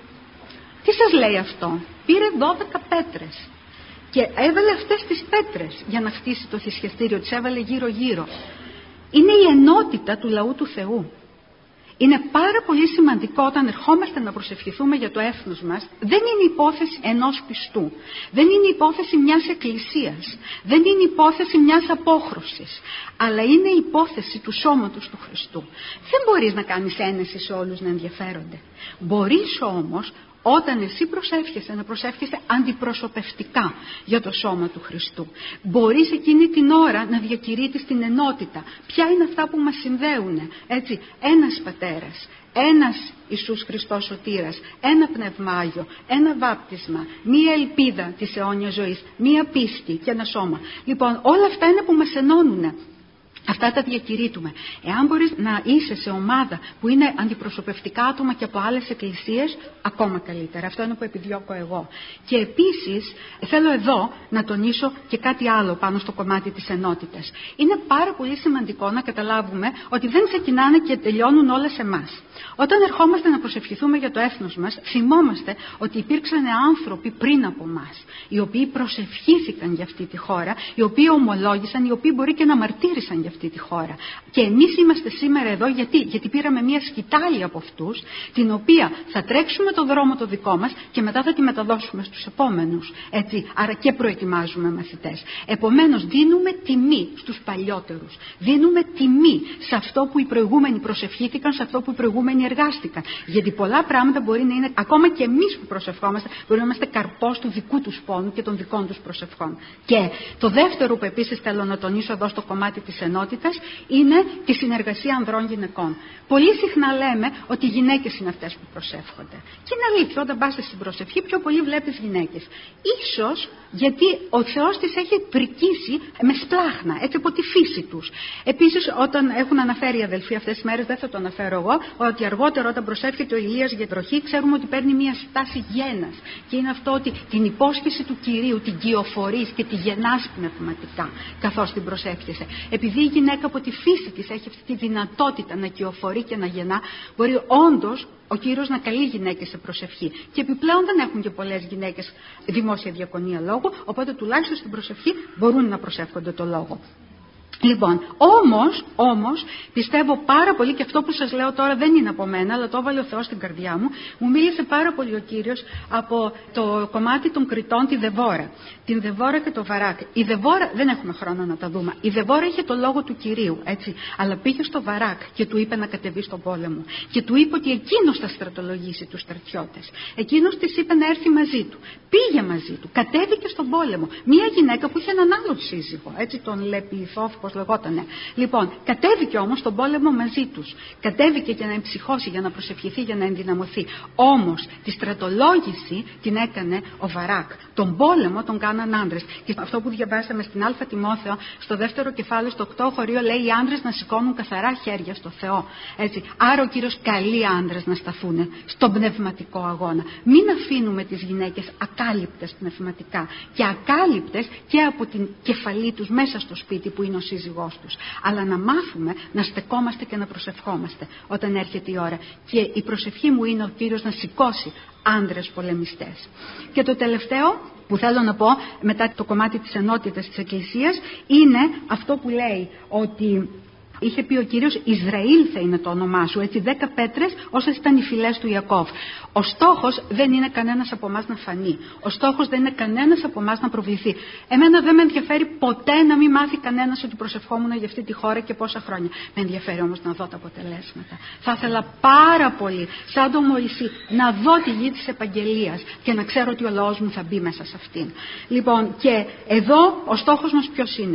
Speaker 2: Τι σας λέει αυτό? Πήρε 12 πέτρες και έβαλε αυτές τις πέτρες για να χτίσει το θυσιαστήριο, τις έβαλε γύρω-γύρω. Είναι η ενότητα του λαού του Θεού. Είναι πάρα πολύ σημαντικό όταν ερχόμαστε να προσευχηθούμε για το έθνος μας. Δεν είναι υπόθεση ενός πιστού. Δεν είναι υπόθεση μιας εκκλησίας. Δεν είναι υπόθεση μιας απόχρωσης. Αλλά είναι υπόθεση του σώματος του Χριστού. Δεν μπορείς να κάνεις ένεση σε όλους να ενδιαφέρονται. Μπορείς όμως, όταν εσύ προσεύχεσαι, να προσεύχεσαι αντιπροσωπευτικά για το σώμα του Χριστού. Μπορείς εκείνη την ώρα να διακηρύττεις την ενότητα. Ποια είναι αυτά που μας συνδέουν? Έτσι, ένας πατέρας, ένας Ιησούς Χριστός σωτήρας, ένα πνευμάγιο, ένα βάπτισμα, μία ελπίδα της αιώνιας ζωής, μία πίστη και ένα σώμα. Λοιπόν, όλα αυτά είναι που μας ενώνουν. Αυτά τα διακηρύττουμε. Εάν μπορείς να είσαι σε ομάδα που είναι αντιπροσωπευτικά άτομα και από άλλες εκκλησίες, ακόμα καλύτερα. Αυτό είναι που επιδιώκω εγώ. Και επίσης θέλω εδώ να τονίσω και κάτι άλλο πάνω στο κομμάτι της ενότητας. Είναι πάρα πολύ σημαντικό να καταλάβουμε ότι δεν ξεκινάνε και τελειώνουν όλα σε εμάς. Όταν ερχόμαστε να προσευχηθούμε για το έθνος μας, θυμόμαστε ότι υπήρξαν άνθρωποι πριν από εμάς, οι οποίοι προσευχήθηκαν για αυτή τη χώρα, οι οποίοι ομολόγησαν, οι οποίοι μπορεί και να μαρτύρησαν για αυτή τη χώρα. Και εμείς είμαστε σήμερα εδώ γιατί πήραμε μια σκητάλη από αυτούς, την οποία θα τρέξουμε το δρόμο το δικό μας και μετά θα τη μεταδώσουμε στους επόμενους. Έτσι, άρα και προετοιμάζουμε μαθητές. Επομένως, δίνουμε τιμή στους παλιότερους. Δίνουμε τιμή σε αυτό που οι προηγούμενοι προσευχήθηκαν, σε αυτό που οι προηγούμενοι εργάστηκαν. Γιατί πολλά πράγματα μπορεί να είναι, ακόμα και εμείς που προσευχόμαστε, μπορεί να είμαστε καρπός του δικού τους πόνου και των δικών τους προσευχών. Και το δεύτερο που επίσης θέλω να τονίσω εδώ στο κομμάτι της ενότητας είναι τη συνεργασία ανδρών-γυναικών. Πολύ συχνά λέμε ότι οι γυναίκες είναι αυτές που προσεύχονται. Και είναι αλήθεια, όταν πας στην προσευχή, πιο πολύ βλέπεις γυναίκες. Ίσως γιατί ο Θεός τις έχει πρικήσει με σπλάχνα, έτσι από τη φύση τους. Επίσης, όταν έχουν αναφέρει οι αδελφοί αυτές τις μέρες, δεν θα το αναφέρω εγώ, ότι αργότερα όταν προσεύχεται ο Ηλίας για βροχή, ξέρουμε ότι παίρνει μια στάση γένας. Και είναι αυτό ότι την υπόσχεση του Κυρίου την κυοφορείς και τη γεννάς πνευματικά, καθώς την προσεύχεσαι. Επειδή η γυναίκα από τη φύση της έχει αυτή τη δυνατότητα να κυοφορεί και να γεννά, μπορεί όντως ο Κύριος να καλεί γυναίκες σε προσευχή. Και επιπλέον δεν έχουν και πολλές γυναίκες δημόσια διακονία λόγου, οπότε τουλάχιστον στην προσευχή μπορούν να προσεύχονται το λόγο. Λοιπόν, όμως, πιστεύω πάρα πολύ, και αυτό που σας λέω τώρα δεν είναι από μένα, αλλά το έβαλε ο Θεός στην καρδιά μου, μου μίλησε πάρα πολύ ο Κύριος από το κομμάτι των Κριτών, τη Δεβόρα. Την Δεβόρα και το Βαράκ. Η Δεβόρα, δεν έχουμε χρόνο να τα δούμε, η Δεβόρα είχε το λόγο του Κυρίου, έτσι, αλλά πήγε στο Βαράκ και του είπε να κατεβεί στον πόλεμο. Και του είπε ότι εκείνος θα στρατολογήσει τους στρατιώτες. Εκείνος της είπε να έρθει μαζί του. Πήγε μαζί του, κατέβηκε στον πόλεμο. Μία γυναίκα που είχε έναν άλλο σύζυγο, έτσι, τον Λεπιθόφ, λεγότανε. Λοιπόν, κατέβηκε όμως στον πόλεμο μαζί τους. Κατέβηκε για να εμψυχώσει, για να προσευχηθεί, για να ενδυναμωθεί. Όμως τη στρατολόγηση την έκανε ο Βαράκ. Τον πόλεμο τον κάναν άντρες. Και αυτό που διαβάσαμε στην Α Τιμόθεο, στο δεύτερο κεφάλαιο, στο 8 χωρίο, λέει οι άντρες να σηκώνουν καθαρά χέρια στο Θεό. Έτσι. Άρα ο Κύριος καλεί άντρες να σταθούν στον πνευματικό αγώνα. Μην αφήνουμε τις γυναίκες ακάλυπτες πνευματικά και ακάλυπτες και από την κεφαλή τους μέσα στο σπίτι που είναι ο σύζυγός τους. Αλλά να μάθουμε να στεκόμαστε και να προσευχόμαστε όταν έρχεται η ώρα. Και η προσευχή μου είναι ο Κύριος να σηκώσει άντρες πολεμιστές. Και το τελευταίο που θέλω να πω μετά το κομμάτι της ενότητας της Εκκλησίας είναι αυτό που λέει ότι είχε πει ο Κύριος, Ισραήλ θα είναι το όνομά σου, έτσι, 10 πέτρες όσες ήταν οι φυλές του Ιακώβ. Ο στόχος δεν είναι κανένας από εμάς να φανεί. Ο στόχος δεν είναι κανένας από εμάς να προβληθεί. Εμένα δεν με ενδιαφέρει ποτέ να μην μάθει κανένας ότι προσευχόμουν για αυτή τη χώρα και πόσα χρόνια. Με ενδιαφέρει όμως να δω τα αποτελέσματα. Θα ήθελα πάρα πολύ, σαν τον Μωυσή, να δω τη γη της επαγγελίας και να ξέρω ότι ο λαός μου θα μπει μέσα σε αυτήν. Λοιπόν, και εδώ ο στόχος μας ποιος είναι?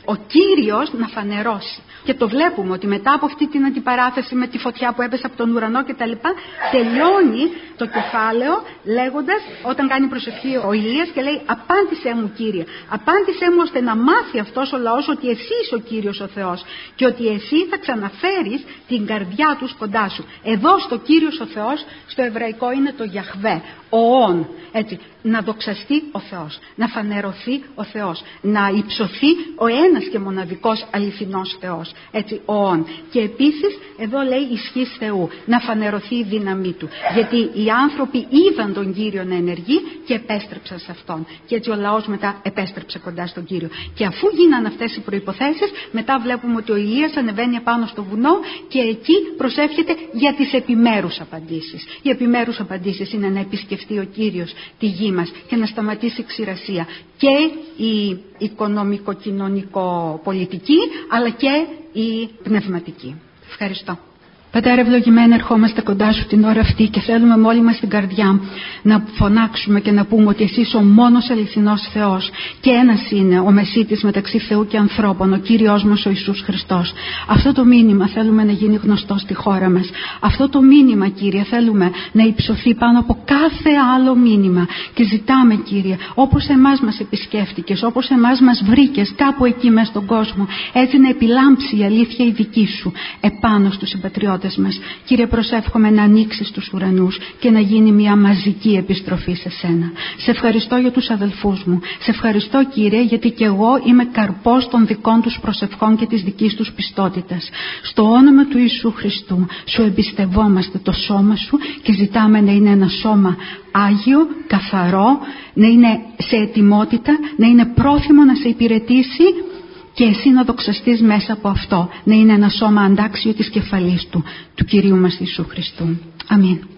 Speaker 2: Ο Κύριος να φανερώσει. Και το βλέπουμε ότι μετά από αυτή την αντιπαράθεση με τη φωτιά που έπεσε από τον ουρανό κτλ. Τελειώνει το κεφάλαιο λέγοντας, όταν κάνει προσευχή ο Ηλίας και λέει «Απάντησέ μου Κύριε, απάντησέ μου ώστε να μάθει αυτός ο λαός ότι εσύ είσαι ο Κύριος ο Θεός και ότι εσύ θα ξαναφέρεις την καρδιά τους κοντά σου». Εδώ στο Κύριος ο Θεός, στο εβραϊκό είναι το Γιαχβέ, ο Ον, έτσι, να δοξαστεί ο Θεός, να φανερωθεί ο Θεός, να υψωθεί ο ένας και μοναδικός αληθινός Θεός, έτσι, ο Ον. Και επίσης εδώ λέει ισχύς Θεού, να φανερωθεί η δύναμή του, γιατί οι άνθρωποι είδαν τον Κύριο να ενεργεί και επέστρεψαν σε Αυτόν, και έτσι ο λαός μετά επέστρεψε κοντά στον Κύριο. Και αφού γίναν αυτές οι προϋποθέσεις, μετά βλέπουμε ότι ο Ηλίας ανεβαίνει επάνω στο βουνό και εκεί προσεύχεται για τις επιμέρους απαντήσεις. Οι επιμέρους απαντήσεις είναι να επισκεφτεί ο Κύριος τη γη μας και να σταματήσει η ξηρασία, και η οικονομικο-κοινωνικο-πολιτική αλλά και η πνευματική. Ευχαριστώ. Πατέρα ευλογημένα, ερχόμαστε κοντά σου την ώρα αυτή και θέλουμε με όλη μας την καρδιά να φωνάξουμε και να πούμε ότι εσύ είσαι ο μόνος αληθινός Θεός και ένας είναι ο μεσίτης μεταξύ Θεού και ανθρώπων, ο Κύριος μας ο Ιησούς Χριστός. Αυτό το μήνυμα θέλουμε να γίνει γνωστό στη χώρα μας. Αυτό το μήνυμα, Κύριε, θέλουμε να υψωθεί πάνω από κάθε άλλο μήνυμα και ζητάμε, Κύριε, όπως εμάς μας επισκέφτηκες, όπως εμάς μας βρήκες κάπου εκεί μέσα στον κόσμο, έτσι να επιλάμψει η αλήθεια η δική σου επάνω στους συμπατριώτες μας. Κύριε, προσεύχομαι να ανοίξεις τους ουρανούς και να γίνει μια μαζική επιστροφή σε σένα. Σε ευχαριστώ για τους αδελφούς μου. Σε ευχαριστώ, Κύριε, γιατί και εγώ είμαι καρπός των δικών τους προσευχών και της δικής τους πιστότητας. Στο όνομα του Ιησού Χριστού σου εμπιστευόμαστε το σώμα σου και ζητάμε να είναι ένα σώμα άγιο, καθαρό, να είναι σε ετοιμότητα, να είναι πρόθυμο να σε υπηρετήσει και εσύ να δοξαστείς μέσα από αυτό, να είναι ένα σώμα αντάξιο της κεφαλής του Κυρίου μας Ιησού Χριστού. Αμήν.